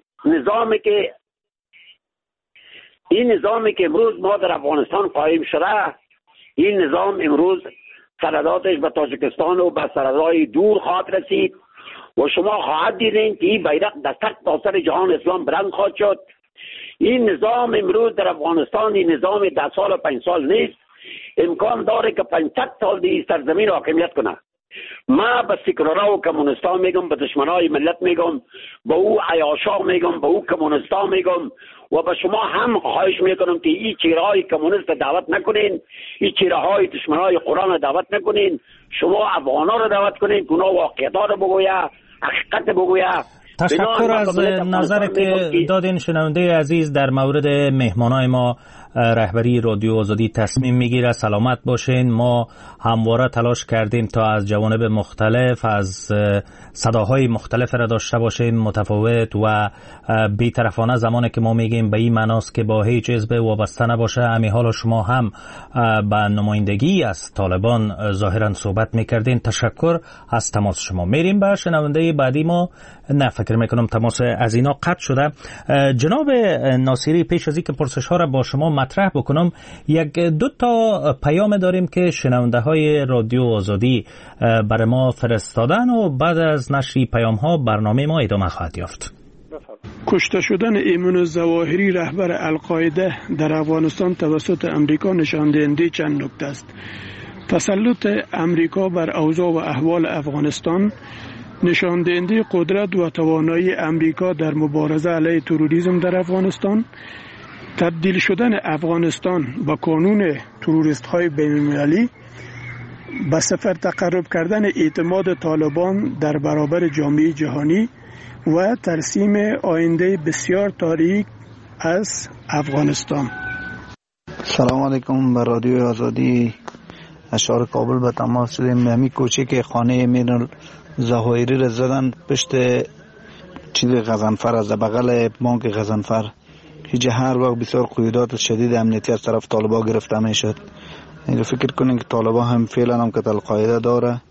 نظامی که امروز ما در افغانستان قائم شده، این نظام امروز سرحداتش به تاجیکستان و به سرحدهای دور خواهد رسید و شما خواهد دیدین که این بیرق در سر جهان اسلام بلند خواهد شد. این نظام امروز در افغانستان این نظام 10 سال و 5 سال نیست، امکان داره که 500 سال دیگه سرزمین حاکمیت کنه. ما به سکولارها و کمونیستا میگم، به دشمنای ملت میگم، به او عیاشا میگم، به او کمونیستا میگم و به شما هم خواهش میکنم که این چهره‌های کمونیست دعوت نکنین، این چهره‌های دشمنای قرآن دعوت نکنین. شما افغانا رو دعوت کنین که اونا واقعیت‌ها رو بگویا، حقیقت بگویا. تشکر از نظر که دادین شنونده عزیز. در مورد مهمانای ما رهبری رادیو آزادی تصمیم میگیره. سلامت باشین. ما همواره تلاش کردیم تا از جوانب مختلف، از صداهای مختلف را داشته باشیم، متفاوت و بی‌طرفانه. زمانی که ما میگیم به این معناست که با هیچ حزب وابسته نباشه. همین حالا شما هم به نمایندگی از طالبان ظاهرا صحبت میکردین. تشکر از تماس شما. میریم به شنونده بعدی ما. نه فکر میکنم تماس از اینا قطع شده. جناب ناصری، پیش از اینکه پرسش ها را با شما مطرح بکنم، 1-2 تا پیام داریم که شنونده های رادیو آزادی برای ما فرستادن و بعد از نشر پیام ها برنامه ما ادامه خواهد یافت. کشته شدن ایمن الظواهری رهبر القاعده در افغانستان توسط امریکا نشان دهنده چند نکته است. تسلط امریکا بر اوضاع و احوال افغانستان نشان دهنده قدرت و توانایی امریکا در مبارزه علیه تروریسم در افغانستان، تبدیل شدن افغانستان با کانون تروریست های بین المللی، به صفر تقرب کردن اعتماد طالبان در برابر جامعه جهانی و ترسیم آینده بسیار تاریک از افغانستان. سلام علیکم. به رادیو آزادی اشعار کابل به تماس شدیم. همی کوچه که خانه امین الظواهری را زدن پشت چیز غضنفر، از بغل بانک غضنفر. هیچ هر وقت بسیار قیودات شدید امنیتی از طرف طالبا گرفته میشد. این فکر کنین که طالبا هم فعلا هم که القاعده داره.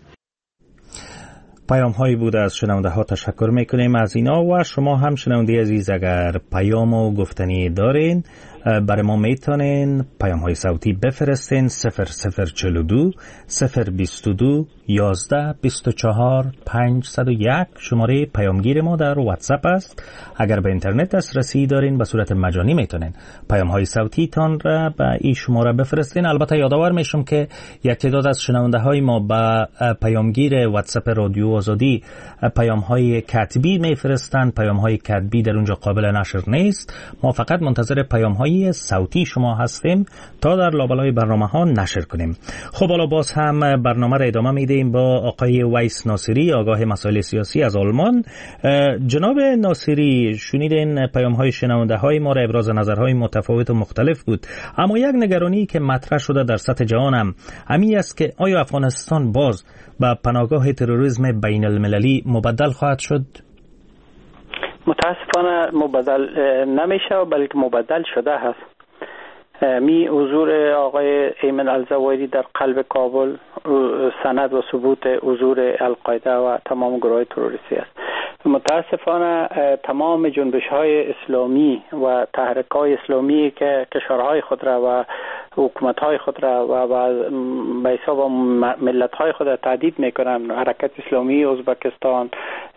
پیام هایی بوده از شنونده ها. تشکر میکنیم از اینا و شما هم شنونده عزیز اگر پیام و گفتنی دارین برای ما میتونین پیام های صوتی بفرستین. 0042 022 11 24 501 شماره پیامگیر ما در واتساپ است. اگر به اینترنت دسترسی دارین به صورت مجانی میتونین پیام های صوتی تان را به این شماره بفرستین. البته یادآور میشم که یک تعداد از شنونده های ما به پیامگیر واتساپ رادیو آزادی پیام های کتبی میفرستند. پیام های کتبی در اونجا قابل نشر نیست. ما فقط منتظر پیام های صوتی شما هستیم تا در لابلای برنامه ها نشر کنیم. خب حالا باز هم برنامه را ادامه میدیم با آقای ویس ناصری، آگاه مسائل سیاسی از آلمان. جناب ناصری، شنیدین پیام های شنونده های ما را، ابراز نظرهای متفاوت و مختلف بود، اما یک نگرانی که مطرح شده در سطح جهان هم همین است که آیا افغانستان باز به پناهگاه تروریسم بین المللی مبدل خواهد شد؟ متاسفانه مبدل نمیشه، بلکه مبدل شده هست. حضور آقای ایمن الزواهری در قلب کابل سند و ثبوت حضور القاعده و تمام گروه تروریستی است. متاسفانه تمام جنبش‌های اسلامی و تحریک‌های اسلامی که کشورهای خود را و حکومت‌های خود را و به حساب ملت‌های خود را تهدید می‌کنند، حرکت اسلامی ازبکستان،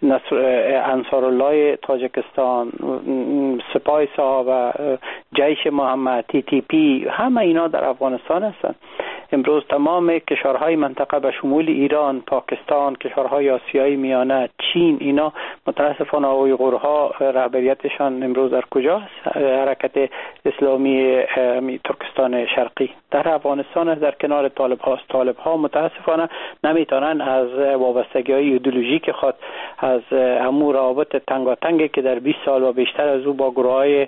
انصارالله تاجیکستان، سپاه صحابه، جیش محمد، TTP، همه اینا در افغانستان هستند. امروز تمام کشورهای منطقه به شمول ایران، پاکستان، کشورهای آسیایی میانه، چین، اینا متاسفانه اویغورها رهبریتشان امروز در کجاست؟ حرکت اسلامی ترکستان شرقی در افغانستان است، در کنار طالب هاست. طالب ها متاسفانه نمیتونن از وابستگی های ایدئولوژیک خود، از همون روابط تنگاتنگی که در 20 سال و بیشتر از او با گروه های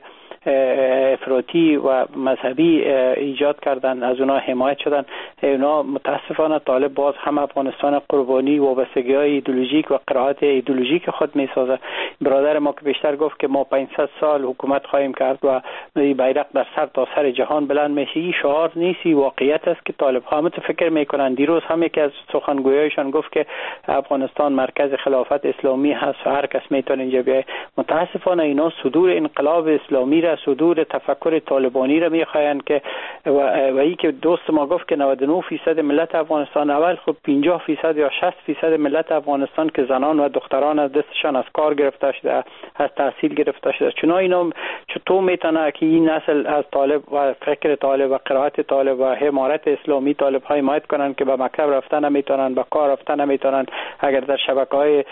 افراطی و مذهبی ایجاد کردن، از اونا حمایت شدن. اونا متاسفانه طالب باز هم افغانستان قربانی وابستگی‌های ایدئولوژیک و قرائت ایدئولوژیک خود می‌سازه. برادر ما که بیشتر گفت که ما 500 سال حکومت خواهیم کرد و بیرق در سر تا سر جهان بلند میشه، این شعار نیست، واقعیت است که طالب ها متفکر میکنن. دیروز هم یکی از سخنگویایشان گفت که افغانستان مرکز خلافت اسلامی هست و هر کس میتونه اینجا بیاید. متاسفانه اینا صدور انقلاب اسلامی را، صدور تفکر طالبانی را میخواین که و ای که دوست ما گفت که 99% ملت افغانستان، اول خب 50% یا 60% ملت افغانستان که زنان و دختران از دستشان از کار گرفته شده، از تحصیل گرفته شده، چون اینا چطور میتونه که این نسل از طالب و فکر طالب و قرائت طالب و حمایت اسلامی طالب های حمایت کنن که به مکتب رفتن نمیتونن، به کار رفتن نمیتونن، اگر در شبکه‌های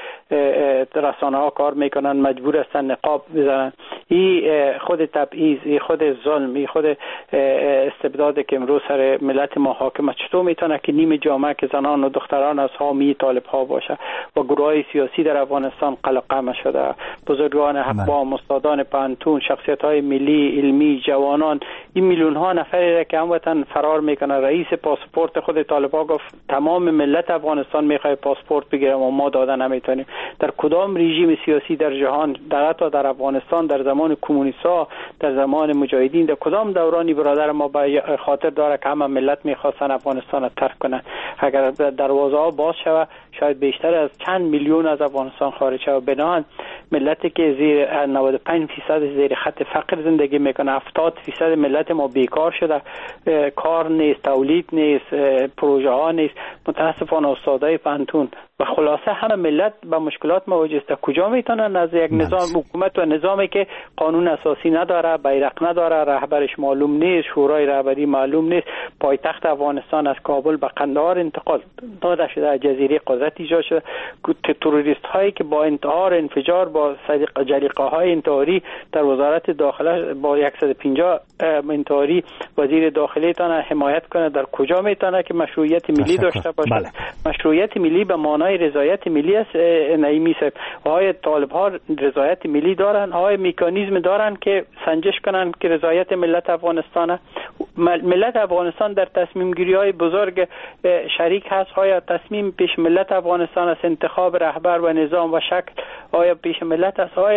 رسانه ها کار میکنن مجبور هستن نقاب بزنن. این خود تبعیض، این خود ظلم، این خود استبداد که امروز سر ملت ما حاکمه، چطور میتونه که نیم جامعه که زنان و دختران از حامی طالب ها باشه و گروهای سیاسی در افغانستان قلقم شده، بزرگان حق با استادان پانتون، شخصیت های ملی علمی، جوانان، این میلیون ها نفری را که هموطن فرار میکنه. رئیس پاسپورت خود طالبان گفت تمام ملت افغانستان میخواد پاسپورت بگیره و ما دادن نمیتونیم. در کدام رژیم سیاسی در جهان، در افغانستان در زمان کمونیست‌ها، در زمان مجاهدین، در کدام دورانی برادر ما به خاطر داره که همه ملت میخواستن افغانستان را ترک کنن؟ اگر دروازه ها باز شود شاید بیشتر از چند میلیون از افغانستان خارج شود. بنابراین ملتی که زیر 95% زیر خط فقر زندگی میکنه، 70% ملت ما بیکار شده، کار نیست، تولید نیست، پروژه ها نیست، متاسفانه استادای پانتون و خلاصه همه ملت با مشکلات مواجه است. کجا میتونن از یک نظام حکومت و نظامی که قانون اساسی نداره، بیرق نداره، رهبرش معلوم نیست، شورای رهبری معلوم نیست، پایتخت افغانستان از کابل به قندهار انتقال داده شده، از جزیره قدرت ایجاد شده، تروریست هایی که با انتحار انفجار با جلیقه های انتحاری در وزارت داخله با 150 انتحاری وزیر داخلی تانه حمایت کنه، در کجا میتونه که مشروعیت ملی داشته باشه؟ مشروعیت ملی به معنای رضایت ملی است. نعیمی صاحب، آیا طالب ها رضایت ملی دارن؟ آیا مکانیزم دارن که سنجش کنن که رضایت ملت افغانستانه؟ ملت افغانستان در تصمیم گیری های بزرگ شریک هست. آیا تصمیم پیش ملت افغانستان است انتخاب رهبر و نظام و شکل آیا پیش ملت است؟ آیا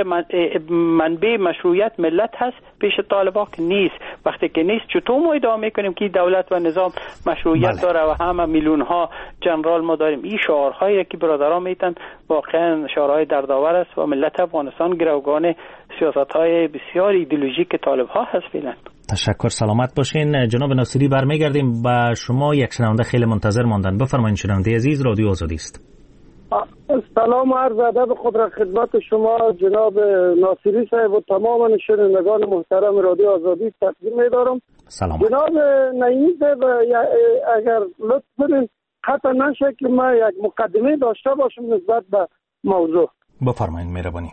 منبع مشروعیت ملت هست پیش طالبان؟ که نیست. وقتی که نیست چطور ما ادعا میکنیم که دولت و نظام مشروعیت داره و همه میلیون ها جنرال ما داریم؟ این شعارهایی که برادران میتن واقعا شعارهای دردآور است و ملت افغانستان گروگان سیاست‌های بسیار ایدئولوژیک طالب ها هست فعلا. تشکر، سلامت باشین. جناب ناصری برمیگردیم با شما. یک شنونده خیلی منتظر ماندن، بفرمایید. شنونده عزیز، رادیو آزادی است. سلام و عرض ادب خود خدمت شما جناب ناصری صاحب و تمام شنوندگان محترم رادیو آزادی تقدیم می‌دارم. سلام جناب نعیمی صاحب، اگر لطف کنید قطع نشه که من یک مقدمه داشته باشم نسبت به موضوع. بفرمایید مهربانی.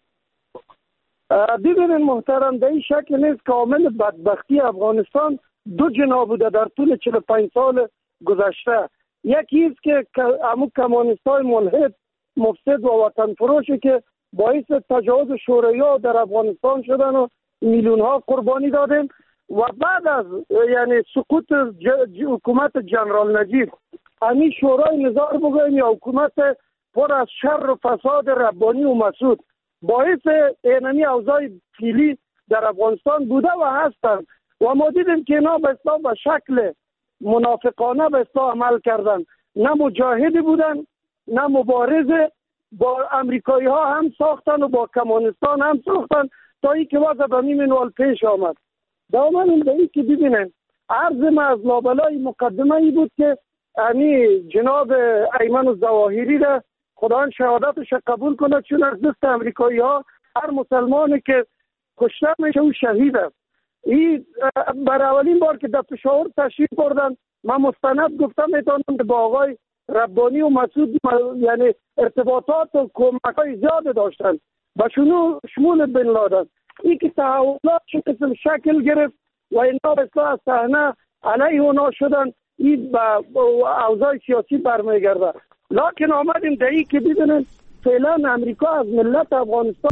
ببینید محترم، در این شکل نیست که عامل بدبختی افغانستان دو جنا بوده در طول 45 سال گذشته. یکی است که همون کمونیستای ملحد مفسد و وطن فروشی که باعث تجاوز شوروی‌ها در افغانستان شدن و میلیون ها قربانی دادیم و بعد از یعنی سقوط حکومت جنرال نجیب همین شورای نظار بگویم یا حکومت پر از شر و فساد ربانی و مسعود باعث اینمی اوضاع فعلی در افغانستان بوده و هستند و ما دیدیم که اینا به اصطلاح به شکل منافقانه به اصطلاح عمل کردن، نه مجاهدی بودن نه مبارزه، با امریکایی ها هم ساختن و با کمونستان هم ساختن تا ای که وضع به منوال پیش آمد. دامن این دهی که ببینن عرض ما از لابلای مقدمه ای بود که جناب ایمن الظواهری را خدا شهادتش قبول کنه، چون از دست امریکایی ها هر مسلمانی که کشته میشه او شهید است. این بر اولین بار که در پشاور تشریف بردن من مستند گفتم میتونم که با آقای ربانی و مسعود یعنی ارتباطات و کمک‌های زیاد داشتن و شمول بن لادن. این که تحولات چه قسم شکل گرفت و اینا به از صحنه علیه اونا شدن، این به اوضاع سیاسی برمیگرده. لکن آمدیم دهی که ببینن فعلا امریکا از ملت افغانستان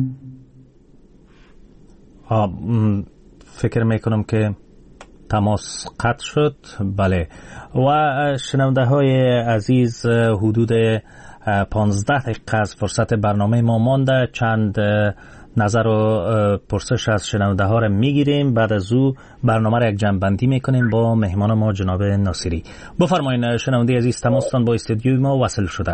فکر میکنم که تماس قطع شد. بله، و شنونده های عزیز حدود 15 دقیقه از فرصت برنامه ما مانده. چند نظر و پرسش از شنونده ها را میگیریم، بعد از او برنامه را یک جمع‌بندی میکنیم با مهمان ما جناب ناصری. بفرمایید شنونده عزیز، تماستان با استودیوی ما وصل شده.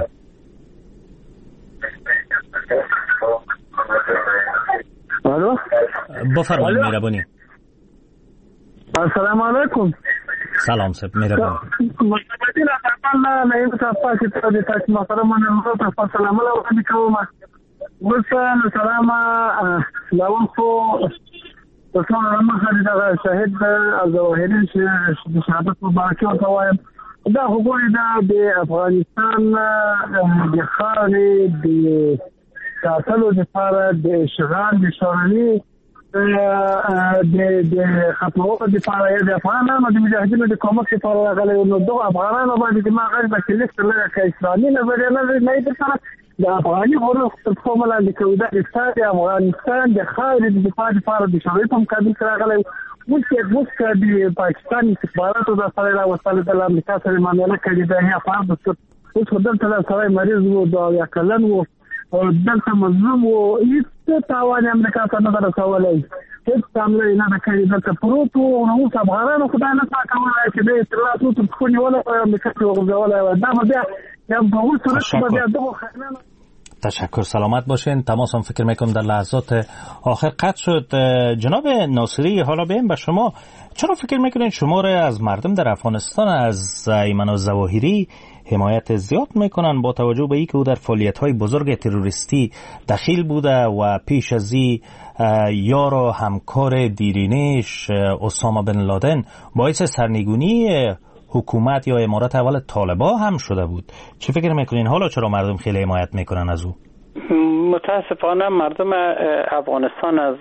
الو، بفرمایید مهربانی. السلام علیکم. سلام صاحب مهربانی. مستمدین اول نیم صفحه که تا تاک محترمان رو تا سلام علیکم. بسان سلام لون خو بسان لما خرید شهید الظواهری شهادت مبارکه و توایم دا حقوقی دا دی افغانستان دی خاری دی تاثلو دی پارا دی اشغال دی شورانی دی خطوات دی پارا یا دی افغانان و دی مجاهدین دی کمک دی پارا غلی و دو افغانان و با دی دماغ غیر بکلیست لگه که اسلامی نظریه نهی در سرک د افغاني غرو تفهم لاندې کوي د اقتصاد افغانستان د خارج د دفاع لپاره د شوروي په مقابل سره غلې موږ د پاکستان استخباراتو د سره راوستل د امریکا سره معامله کړې ده. یا په اوس دلته د سره مریض وو د یا کلن وو او دلته مظلوم وو، هیڅ تاوان امریکا ته نه رسولای، هیڅ تعامل نه کړی. دلته پروت وو نو اوس افغانانو خدای نه پاکولای چې د اطلاعاتو په خونی ولا امریکا ته ورغولای دا بیا په اوس سره بیا دغه خنانه. تشکر، سلامت باشین. تماسم فکر میکنم در لحظات آخر قطع شد. جناب ناصری، حالا بیم به شما، چرا فکر میکنین شما را از مردم در افغانستان از ایمن الظواهری حمایت زیاد میکنن با توجه به اینکه او در فعالیت‌های بزرگ تروریستی دخیل بوده و پیش از این یار و همکار دیرینش اسامه بن لادن باعث سرنگونی حکومت یا امارت اول طالبان هم شده بود؟ چه فکر میکنین حالا چرا مردم خیلی حمایت میکنن از او؟ متاسفانه مردم افغانستان از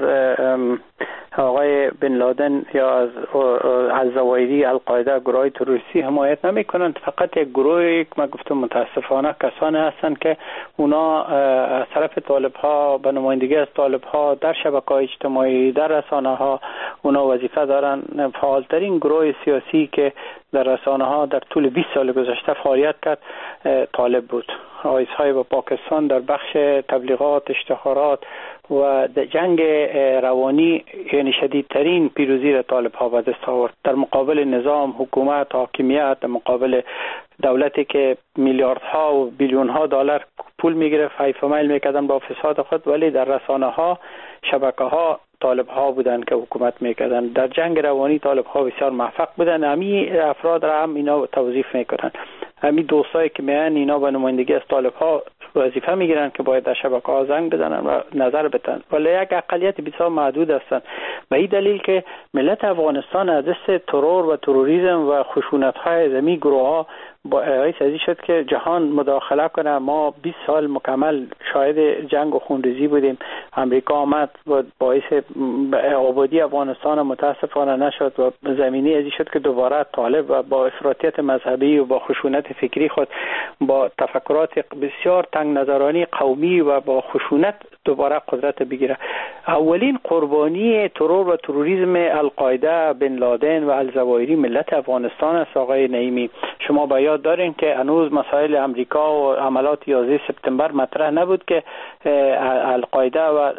آقای بن لادن یا از الظواهری القاعده گروه تروریستی حمایت نمی کنند. فقط یک گروهی که من گفتم متاسفانه کسانی هستند که اونا از طرف طالب ها به نمایندگی از طالب ها در شبکه‌های اجتماعی در رسانه ها اونا وظیفه دارن. فعالترین گروه سیاسی که در رسانه ها در طول 20 سال گذشته فعالیت کرد طالب بود. آیس‌های با پاکستان در بخش تبلیغات، اشتهارات و جنگ روانی یعنی شدیدترین پیروزی را طالب ها به دست آورد در مقابل نظام، حکومت، حاکمیت، در مقابل دولتی که میلیاردها و بیلیون ها دلار پول میگرفت، حیف و میل میکردن با فساد خود، ولی در رسانه ها، شبکه ها طالب ها بودن که حکومت میکردن. در جنگ روانی طالب ها بسیار موفق بودن. امی افراد را هم اینا توظیف میکنن. همین دوستایی که میان اینا به نمایندگی از طالب ها وظیفه میگیرن که باید در شبکه ها زنگ بزنن و نظر بدن، ولی یک اقلیت بسیار محدود هستند. به این دلیل که ملت افغانستان از دست ترور و تروریسم و خشونت های زمین گروه ها باعث ازی شد که جهان مداخله کنه. ما 20 سال مکمل شاهد جنگ و خونریزی بودیم. امریکا آمد و باعث آبادی افغانستان متاسفانه نشد و زمینی ازی شد که دوباره طالب و با افراطیت مذهبی و با خشونت فکری خود، با تفکرات بسیار تنگ نظرانی قومی و با خشونت دوباره قدرت بگیره. اولین قربانی ترور و تروریسم القاعده، بن لادن و الزوایری ملت افغانستان است. آقای نعیمی، شما با یاد دارین که هنوز مسائل امریکا و عملات 11 سپتامبر مطرح نبود که القاعده و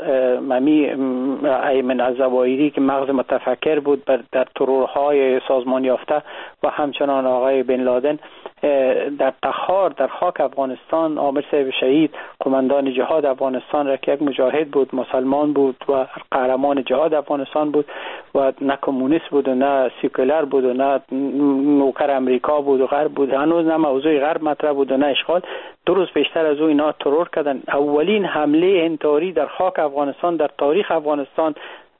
ایمن الزوایری که مغز متفکر بود در ترورهای سازمان یافته و همچنان آقای بن لادن در تخار در خاک افغانستان، عامر صاحب شهید قماندان جهاد افغانستان را که یک مجاهد بود، مسلمان بود و قهرمان جهاد افغانستان بود و نه کمونیست بود و نه سیکولر بود و نه نوکر امریکا بود و غرب بود، هنوز نه موضوع غرب مطرح بود و نه اشغال. 2 روز پیشتر از او اینا ترور کردن. اولین حمله انتحاری در خاک افغانستان در تاریخ افغانستان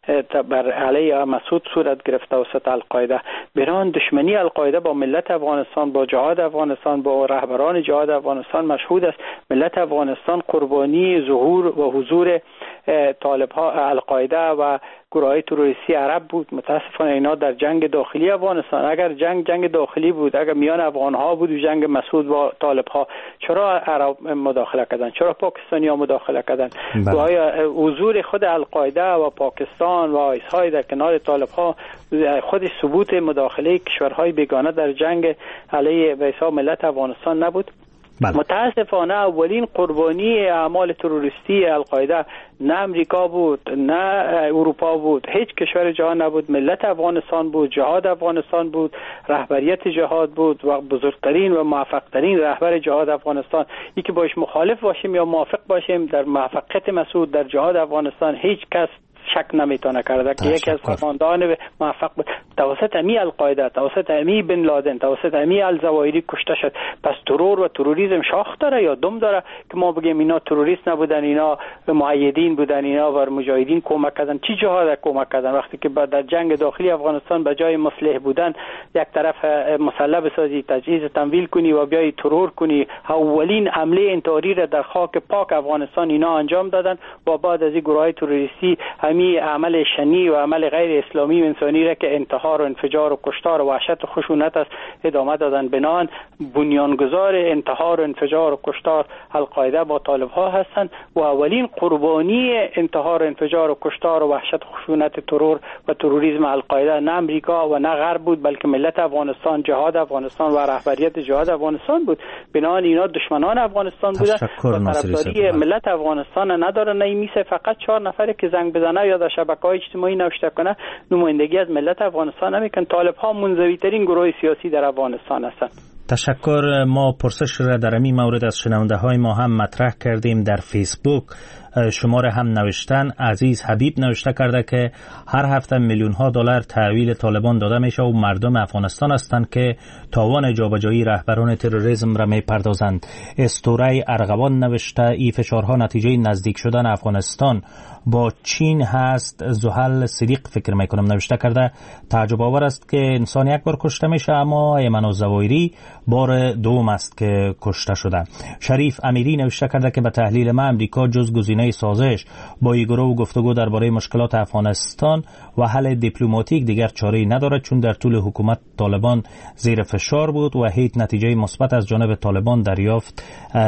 بر علیه مسعود صورت گرفته توسط القاعده. بران دشمنی القاعده با ملت افغانستان، با جهاد افغانستان، با رهبران جهاد افغانستان مشهود است. ملت افغانستان قربانی ظهور و حضور طالب ها القاعده و گروه‌های تروریستی عرب بود. متاسفانه اینا در جنگ داخلی افغانستان، اگر جنگ داخلی بود، اگر میان افغان ها بود و جنگ مسعود با طالب ها، چرا عرب مداخله کردن؟ چرا پاکستانی ها مداخله کردن؟ و آیا حضور خود القاعده و پاکستان و آیس های در کنار طالب ها خودش ثبوت مداخله کشورهای بیگانه در جنگ علیه به حساب ملت افغانستان نبود؟ متاسفانه اولین قربانی اعمال تروریستی القاعده نه امریکا بود، نه اروپا بود، هیچ کشور جهان نبود، ملت افغانستان بود، جهاد افغانستان بود، رهبریت جهاد بود و بزرگترین و موفقترین رهبر جهاد افغانستان. یکی باش مخالف باشیم یا موافق باشیم در موفقیت مسعود در جهاد افغانستان هیچ کس شک نمیتونه کرده که یکی از فرماندهان موفق بود. توسط امی القاعده، توسط امی بن لادن، توسط امی الزوایری کشته شد. پس ترور و تروریسم شاخ داره یا دم داره که ما بگیم اینا تروریست نبودن، اینا مؤیدین بودن، اینا بر مجاهدین کمک کردن؟ چی جهاد کمک کردن وقتی که در جنگ داخلی افغانستان به جای مصلح بودن یک طرف مسلح بسازی، تجهیز تمویل کنی و بیای ترور کنی؟ اولین حمله انتحاری را در خاک پاک افغانستان اینا انجام دادن و بعد از این گروه‌های تروریستی می عمل شنی و عمل غیر اسلامی و انسانی را که انتحار و انفجار و کشتار و وحشت و خشونت است ادامه دادن. بنان بنیانگذار انتحار و انفجار و کشتار القاعده با طالب ها هستند و اولین قربانی انتحار و انفجار و کشتار و وحشت و خشونت ترور و تروریسم القاعده نه امریکا و نه غرب بود، بلکه ملت افغانستان، جهاد افغانستان و رهبریت جهاد افغانستان بود. بنان اینا دشمنان افغانستان بودن و طرفداری ملت افغانستان ندارن. نمیشه فقط 4 نفر که زنگ بزنه یا در شبکه‌های اجتماعی نوشته کنه نمایندگی از ملت افغانستان نمیکن. طالب ها منزوی ترین گروه سیاسی در افغانستان هستند. تشکر. ما پرسش را در این مورد از شنونده های ما هم مطرح کردیم در فیسبوک. شماره هم نوشتن. عزیز حبیب نوشته کرده که هر هفته میلیون ها دلار تحویل طالبان داده میشه و مردم افغانستان هستند که تاوان جابجایی رهبران تروریسم را میپردازند. استوره ارغوان نوشته ای فشارها نتیجه نزدیک شدن افغانستان با چین هست. زحل صدیق فکر میکنم نوشته کرده تعجب آور است که انسان یک بار کشته میشه اما ایمن الزوایری بار دوم است که کشته شده. شریف امیری نوشته کرده که به تحلیل ما امریکا جز گزینه سازش با این گروه گفتگو درباره مشکلات افغانستان و حل دیپلماتیک دیگر چاره‌ای ندارد، چون در طول حکومت طالبان زیر فشار بود و هیچ نتیجه مثبت از جانب طالبان دریافت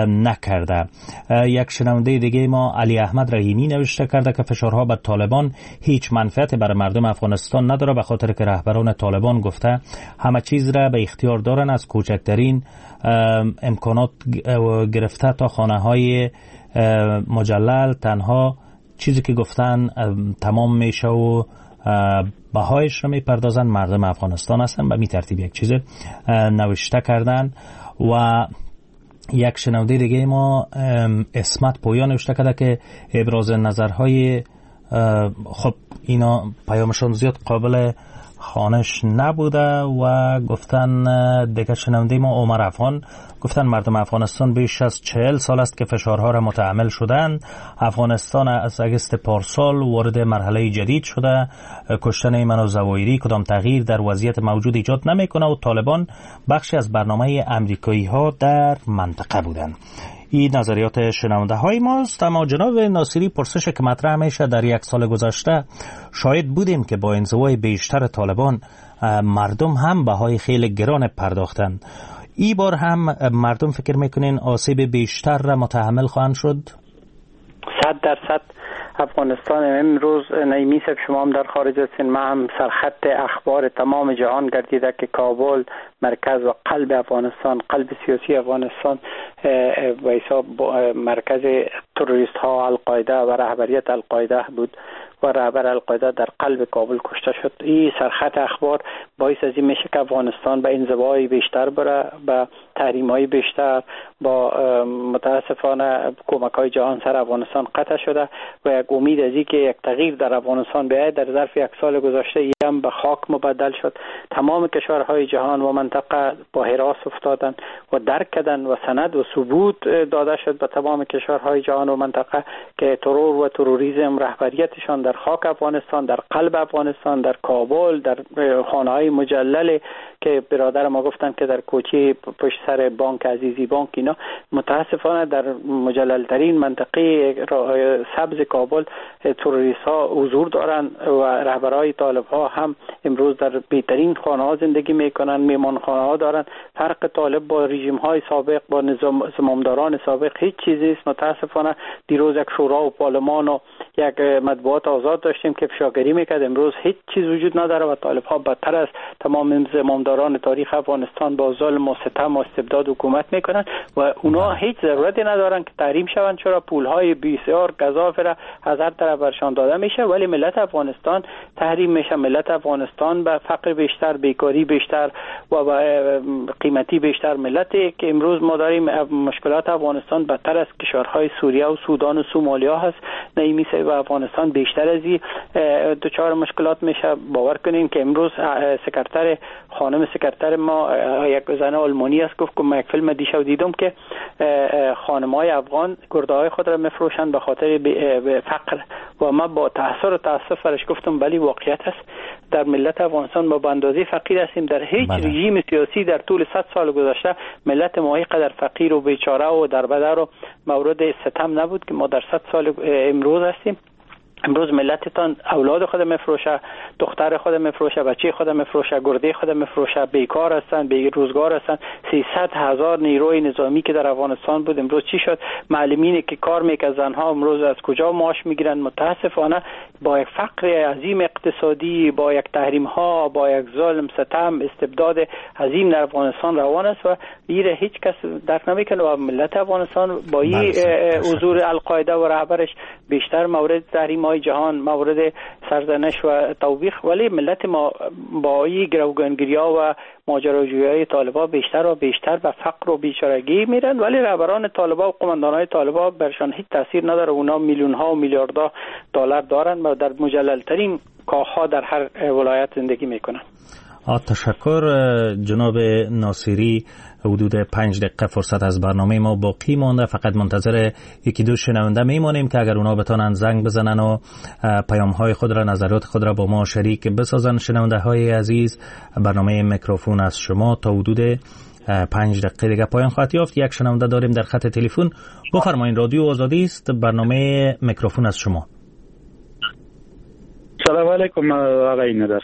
نکرده. یک شنونده دیگه ما علی احمد رحیمی نوشته کرده که فشارها بر طالبان هیچ منفعتی برای مردم افغانستان نداره، به خاطر که رهبران طالبان گفته همه چیز را به اختیار دارن، از کوچکترین امکانات گرفته تا خانه‌های مجلل، تنها چیزی که گفتن تمام میشه و بهایش رو میپردازن مردم افغانستان هستن. به می ترتیب یک چیز نوشته کردن. و یک شنونده دیگه ما اسمت پویا نوشته کرده که ابراز نظرهای خب اینا پیامشان زیاد قابل خانش نبوده و گفتن دیگه شنونده ما عمر افغان گفتن مردم افغانستان بیش از 40 سال است که فشارها را متحمل شدند. افغانستان از اگست پارسال وارد مرحله جدید شده. کشتن ایمن الظواهری کدام تغییر در وضعیت موجود ایجاد نمیکنه و طالبان بخشی از برنامه امریکایی ها در منطقه بودند. این نظریات شنونده های ماست. اما جناب ناصری، پرسش که مطرح میشه در یک سال گذشته شاهد بودیم که با انزوای بیشتر طالبان مردم هم بهای خیلی گران پرداختند. این بار هم مردم فکر میکنین آسیب بیشتر را متحمل خواهند شد؟ 100% افغانستان امروز نعیمی صاحب شما هم در خارج هستین، ما هم سرخط اخبار تمام جهان گردیده که کابل مرکز و قلب افغانستان، قلب سیاسی افغانستان و حساب مرکز تروریست ها القاعده و رهبریت القاعده بود و رهبر القاعده در قلب کابل کشته شد. این سرخط اخبار باعث از این میشه که افغانستان به انزوای بیشتر بره، به تحریم‌های بیشتر، با متاسفانه کمک‌های جهان سر افغانستان قطع شده و یک امید از این که یک تغییر در افغانستان بیاید در ظرف یک سال گذشته هم به خاک مبدل شد. تمام کشورهای جهان و منطقه با هراس افتادند و درک کردند و سند و ثبوت داده شد به تمام کشورهای جهان و منطقه که ترور و تروریسم رهبریتشان در خاک افغانستان، در قلب افغانستان، در کابل، در خانه‌های مجلل که برادر ما گفتن که در کوچه پشت سر بانک عزیزی بانک اینا، متاسفانه در مجلل ترین منطقه سبز کابل تروریست ها حضور دارند و رهبرای طالب ها هم امروز در بهترین خانه ها زندگی میکنن، میمان خانه ها دارن. فرق طالب با رژیم های سابق، با زمامداران سابق هیچ چیزی نیست. متاسفانه دیروز یک شورا و پارلمان و یک مطبوعات آزاد داشتیم که افشاگری میکرد، امروز هیچ چیز وجود نداره و طالب ها بدتر از تمام زمامداران تاریخ افغانستان با ظلم و ستم و استبداد حکومت میکنن و اونا هیچ ضرورتی ندارن که تحریم شوند، چرا پولهای بسیار گزاف را از هر طرف برشان داده میشه ولی ملت افغانستان تحریم میشه. ملت افغانستان به فقر بیشتر، بیکاری بیشتر و قیمتی بیشتر، ملتی که امروز ما داریم مشکلات افغانستان بدتر از کشورهای سوریه و سودان و سومالیا هست. نعیمی و افغانستان بیشتر از این دچار مشکلات میشه. باور کنین که امروز خانم سکرتر ما یک زن آلمانی است گفت که من یک فیلم دیشب دیدم که خانم‌های افغان گرده‌های خود را میفروشند به خاطر فقر و ما با تأسف فرش گفتم ولی واقعیت است. در ملت افغانستان ما به اندازه فقیر هستیم. در هیچ رژیم سیاسی در طول 100 سال گذشته ملت ما اینقدر فقیر و بیچاره و دربدر و مورد ستم نبود که ما در 100 سال امروز هستیم. امروز ملتتان اولاد خود میفروشه، دختر خود میفروشه، بچه خود میفروشه، گرده خود میفروشه، بیکار هستن، بی روزگار هستن. 300,000 نیروی نظامی که در افغانستان بود امروز چی شد؟ معلمینی که کار میکنن زنها امروز از کجا معاش میگیرن؟ متاسفانه با یک فقر عظیم اقتصادی، با یک تحریم ها، با یک ظلم، ستم، استبداد عظیم در افغانستان روان است و این هیچ کس درک نمیکنه و ملت افغانستان با این حضور القاعده و رهبرش بیشتر مورد تحریم جهان، مورد سرزنش و توبیخ، ولی ملت ما با این گروگانگیری‌ها و ماجراجویی‌های طالبان بیشتر و بیشتر به فقر و بیچارگی میرن ولی رهبران طالبان و قماندان‌های طالبان برشان هیچ تاثیر نداره. اونا میلیون‌ها و میلیاردها دلار دارن و در مجلل‌ترین کاخ‌ها در هر ولایت زندگی میکنن. تشکر جناب ناصری. حدود 5 دقیقه فرصت از برنامه ما باقی مانده، فقط منتظر یکی دو شنونده میمانیم که اگر اونا بتونن زنگ بزنن و پیام‌های خود را، نظرات خود را با ما شریک بسازن. شنونده های عزیز، برنامه میکروفون از شما تا حدود 5 دقیقه دیگه پایان خواهد یافت. یک شنونده داریم در خط تلفن. بفرمایید، رادیو آزادی است، برنامه میکروفون از شما. سلام علیکم آقای ندر.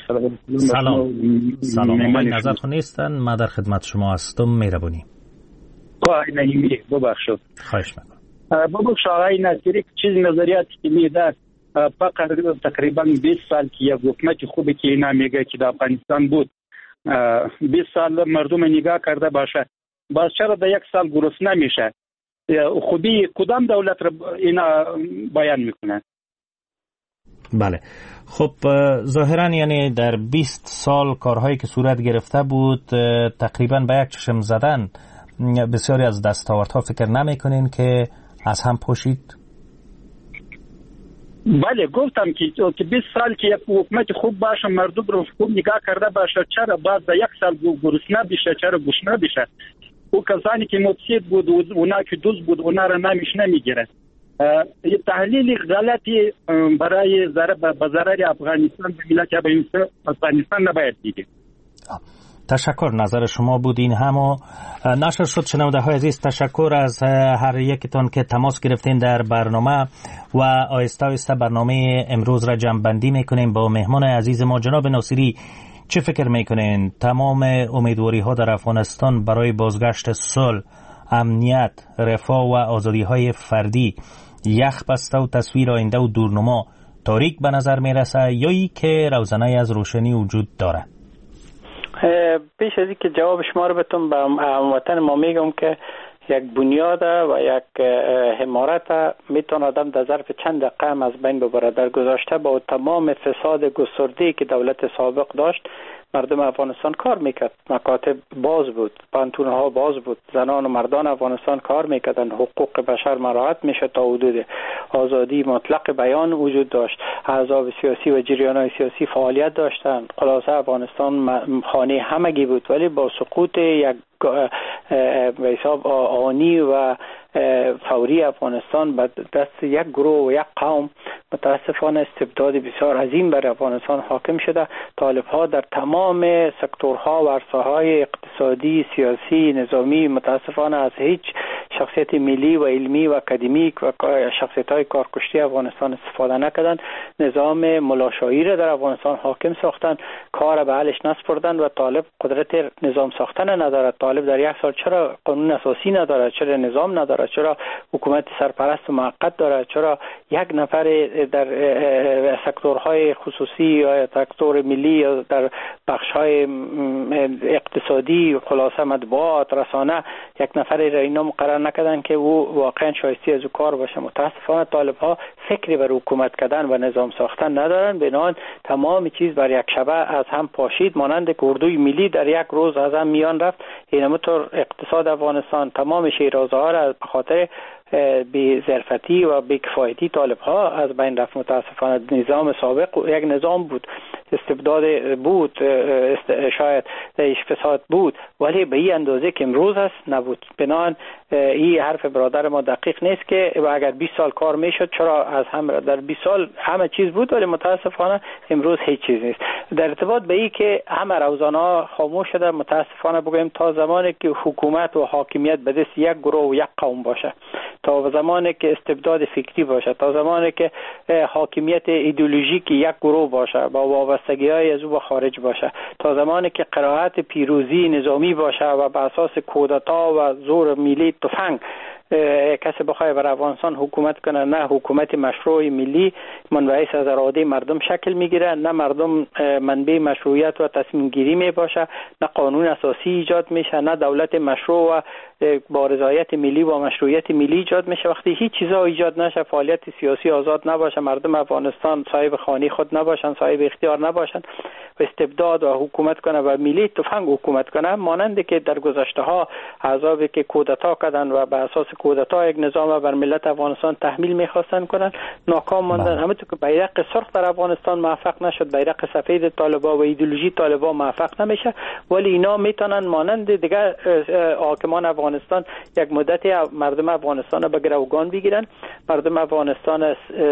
سلام آقای نظر خو نیستن، ما در خدمت شما هستم. مهربانی. آقای نعیمی ببخشید. خواهش میکنم. ببخش آقای ناصری، چیز نظریاتی که میده فقط تقریبا 20 سال که یک حکومت خوبی که اینا میگه که در افغانستان بود 20 سال مردم نگاه کرده باشه، باز چرا در یک سال گرسنه میشه؟ خوبی کدام دولت را اینا بیان میکنه؟ بله، خب ظاهرا یعنی در 20 سال کارهایی که صورت گرفته بود تقریبا به یک چشم زدن بسیاری از دستاوردها فکر نمی کنین که از هم پاشید؟ بله گفتم که 20 سال که یک حکومت خوب باشه، مردم رو خوب نگاه کرده باشه، چرا بعد در یک سال گرسنه بشه، چرا گوشنه بشه؟ او کسانی که مفسد بود، اونا که دوست بود، اونا را نمیگیره. یه تحلیل غلطی برای ضرر افغانستان به ملت افغانستان نباید دیدیم. تشکر، نظر شما بود این هم و نشر شد. شنونده های عزیز، تشکر از هر یکتان که تماس گرفتین در برنامه و آهسته آهسته برنامه امروز را جمع بندی میکنیم با مهمان عزیز ما جناب ناصری. چه فکر میکنین تمام امیدواری ها در افغانستان برای بازگشت صلح، امنیت، رفاه و آزادی های فردی یخ بسته و تصویر آینده و دورنما تاریک به نظر میرسه یا ای که روزنه از روشنی وجود داره؟ پیش از اینکه جواب شما رو بتون به هموطن ما میگم که یک بنیاد و یک حمارت میتونه آدم در ظرف چند دقیقه از بین ببره. در گذشته با تمام فساد گسترده‌ای که دولت سابق داشت، مردم افغانستان کار میکرد، مکاتب باز بود، پانتونها باز بود، زنان و مردان افغانستان کار میکردن، حقوق بشر مراعات میشد، تا حدود آزادی مطلق بیان وجود داشت، احزاب سیاسی و جریان‌های سیاسی فعالیت داشتند. خلاصه افغانستان خانه همگی بود. ولی با سقوط یک به حساب آنی و فوری افغانستان به دست یک گروه و یک قوم، متاسفانه استبداد بسیار عظیم بر افغانستان حاکم شده. طالب‌ها در تمام سکتورها و عرصه‌های اقتصادی، سیاسی، نظامی متاسفانه از هیچ شخصیت ملی و علمی و اکادمیک و شخصیت‌های کارکشته افغانستان استفاده نکردند. نظام ملاشایی را در افغانستان حاکم ساختند، کار به حلش نسپردند و طالب قدرت نظام ساختن ندارد. طالب در یک سال چرا قانون اساسی ندارد، چرا نظام ندارد، چرا حکومت سرپرست و موقت دارد، چرا یک نفر در سکتورهای خصوصی یا سکتور ملی یا در بخش‌های اقتصادی، خلاصه مطبوعات، رسانه، یک نفر را اینا مقرر نکردن که او واقعا شایسته از او کار باشه. متاسفانه طالب‌ها فکری بر حکومت کردن و نظام ساختن ندارن، بنابراین تمام چیز بر یک شبه از هم پاشید، مانند که اردوی ملی در یک روز از هم میان رفت. اینطور اقتصاد افغانستان، تمام شیرازه‌ها را به خاطر بی ظرفتی و بی کفایتی طالب‌ها از بین رفت. متاسفانه نظام سابق یک نظام بود، استبداد بود، شاید فساد بود، ولی به این اندازه که امروز است نبود. بنابراین این حرف برادر ما دقیق نیست که اگر 20 سال کار میشد چرا از هم در 20 سال همه چیز بود، ولی متاسفانه امروز هیچ چیز نیست. در ارتباط به این که همه روزانه‌ها خاموش شده، متاسفانه بگویم تا زمانی که حکومت و حاکمیت به دست یک گروه و یک قوم باشه، تا زمانی که استبداد فکری باشه، تا زمانی که حاکمیت ایدئولوژیک یک گروه باشه با وابستگی‌های از او به خارج باشه، تا زمانی که قرائت پیروزی نظامی باشه و بر اساس کودتا و زور ملی تفنگ کسی بخواه بر افغانستان حکومت کنه، نه حکومت مشروع ملی منبعث از اراده مردم شکل میگیره، نه مردم منبع مشروعیت و تصمیم گیری می باشه، نه قانون اساسی ایجاد میشه، نه دولت مشروع و با رضایت ملی و مشروعیت ملی ایجاد میشه. وقتی هیچ چیزا ایجاد نشه، فعالیت سیاسی آزاد نباشه، مردم افغانستان صاحب خانه خود نباشن، صاحب اختیار نباشن و استبداد و حکومت کنه و ملی تفنگ حکومت کنه، مانند که در گذشته ها احزابی که کودتا کردن و بر اساس کودتا یک نظام بر ملت افغانستان تحمیل میخواستن کنن، ناکام ماندن. همونطور که بیرق سرخ در افغانستان موفق نشد، بیرق سفید طالبا و ایدئولوژی طالبا موفق نمیشه، ولی اینا میتونن مانند دیگر حاکمان افغانستان یک مدتی مردم افغانستان رو به گروگان بگیرن. مردم افغانستان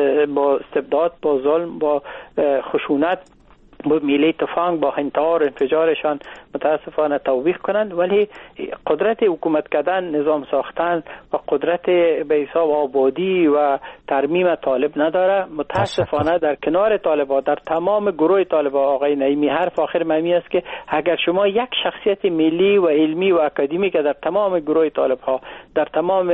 با استبداد، با ظلم، با خشونت، با میلی تفنگ، با انتحار انفجارشان متاسفانه توبیخ کنند، ولی قدرت حکومت کردن، نظام ساختن و قدرت به حساب آبادی و ترمیم طالب نداره. متاسفانه در کنار طالبا، در تمام گروه طالبا، آقای نعیمی حرف آخر مهمی است که اگر شما یک شخصیت ملی و علمی و اکادمی که در تمام گروه طالبها، در تمام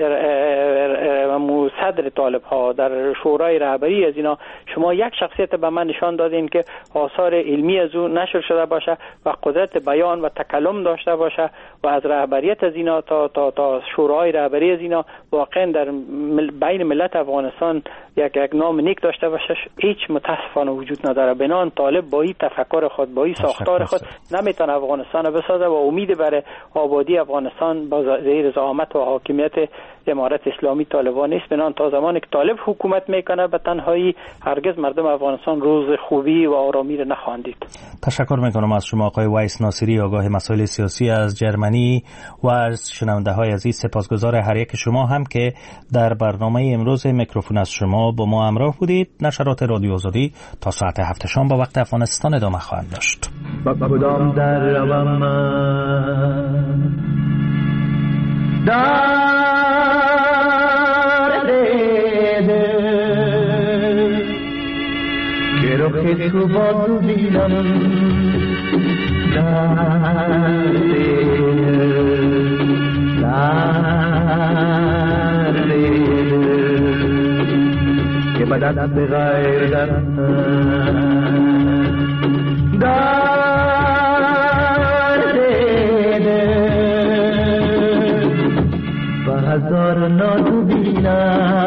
صدر طالبها، در شورای رهبری از اینا، شما یک شخصیت به من نشان دادین که آثار علمی از او نشر شده باشه و قدرت بیان و تکلم داشته باشه و از رهبریت از اینا تا شورای رهبری از اینا واقعا در بین ملت افغانستان یک نام نیک داشته باشه هیچ متاسفانه وجود نداره. بنان طالب با این تفکر خود با این ساختار خود نمیتونه افغانستان بسازه و امید برای آبادی افغانستان با زیر زعامت و حاکمیت امارت اسلامی طالبان نیست. بنان تا زمانی که طالب حکومت میکنه به تنهایی هرگز مردم افغانستان روز خوبی و آرامی را نخواهند دید. تشکر میکنم از شما آقای ویس ناصری، آگاه مسائل سیاسی از جرمنی، و از شنونده های عزیز سپاسگزار هر یک شما هم که در برنامه امروز میکروفون از شما با ما همراه بودید. نشرات رادیو آزادی تا ساعت 7 شام با وقت افغانستان ادامه خواهد داشت. با کدام در روم من در دیده که رخ تو با تو بینم در دیده که به دست غیر در دیده و هزار ناتو بینم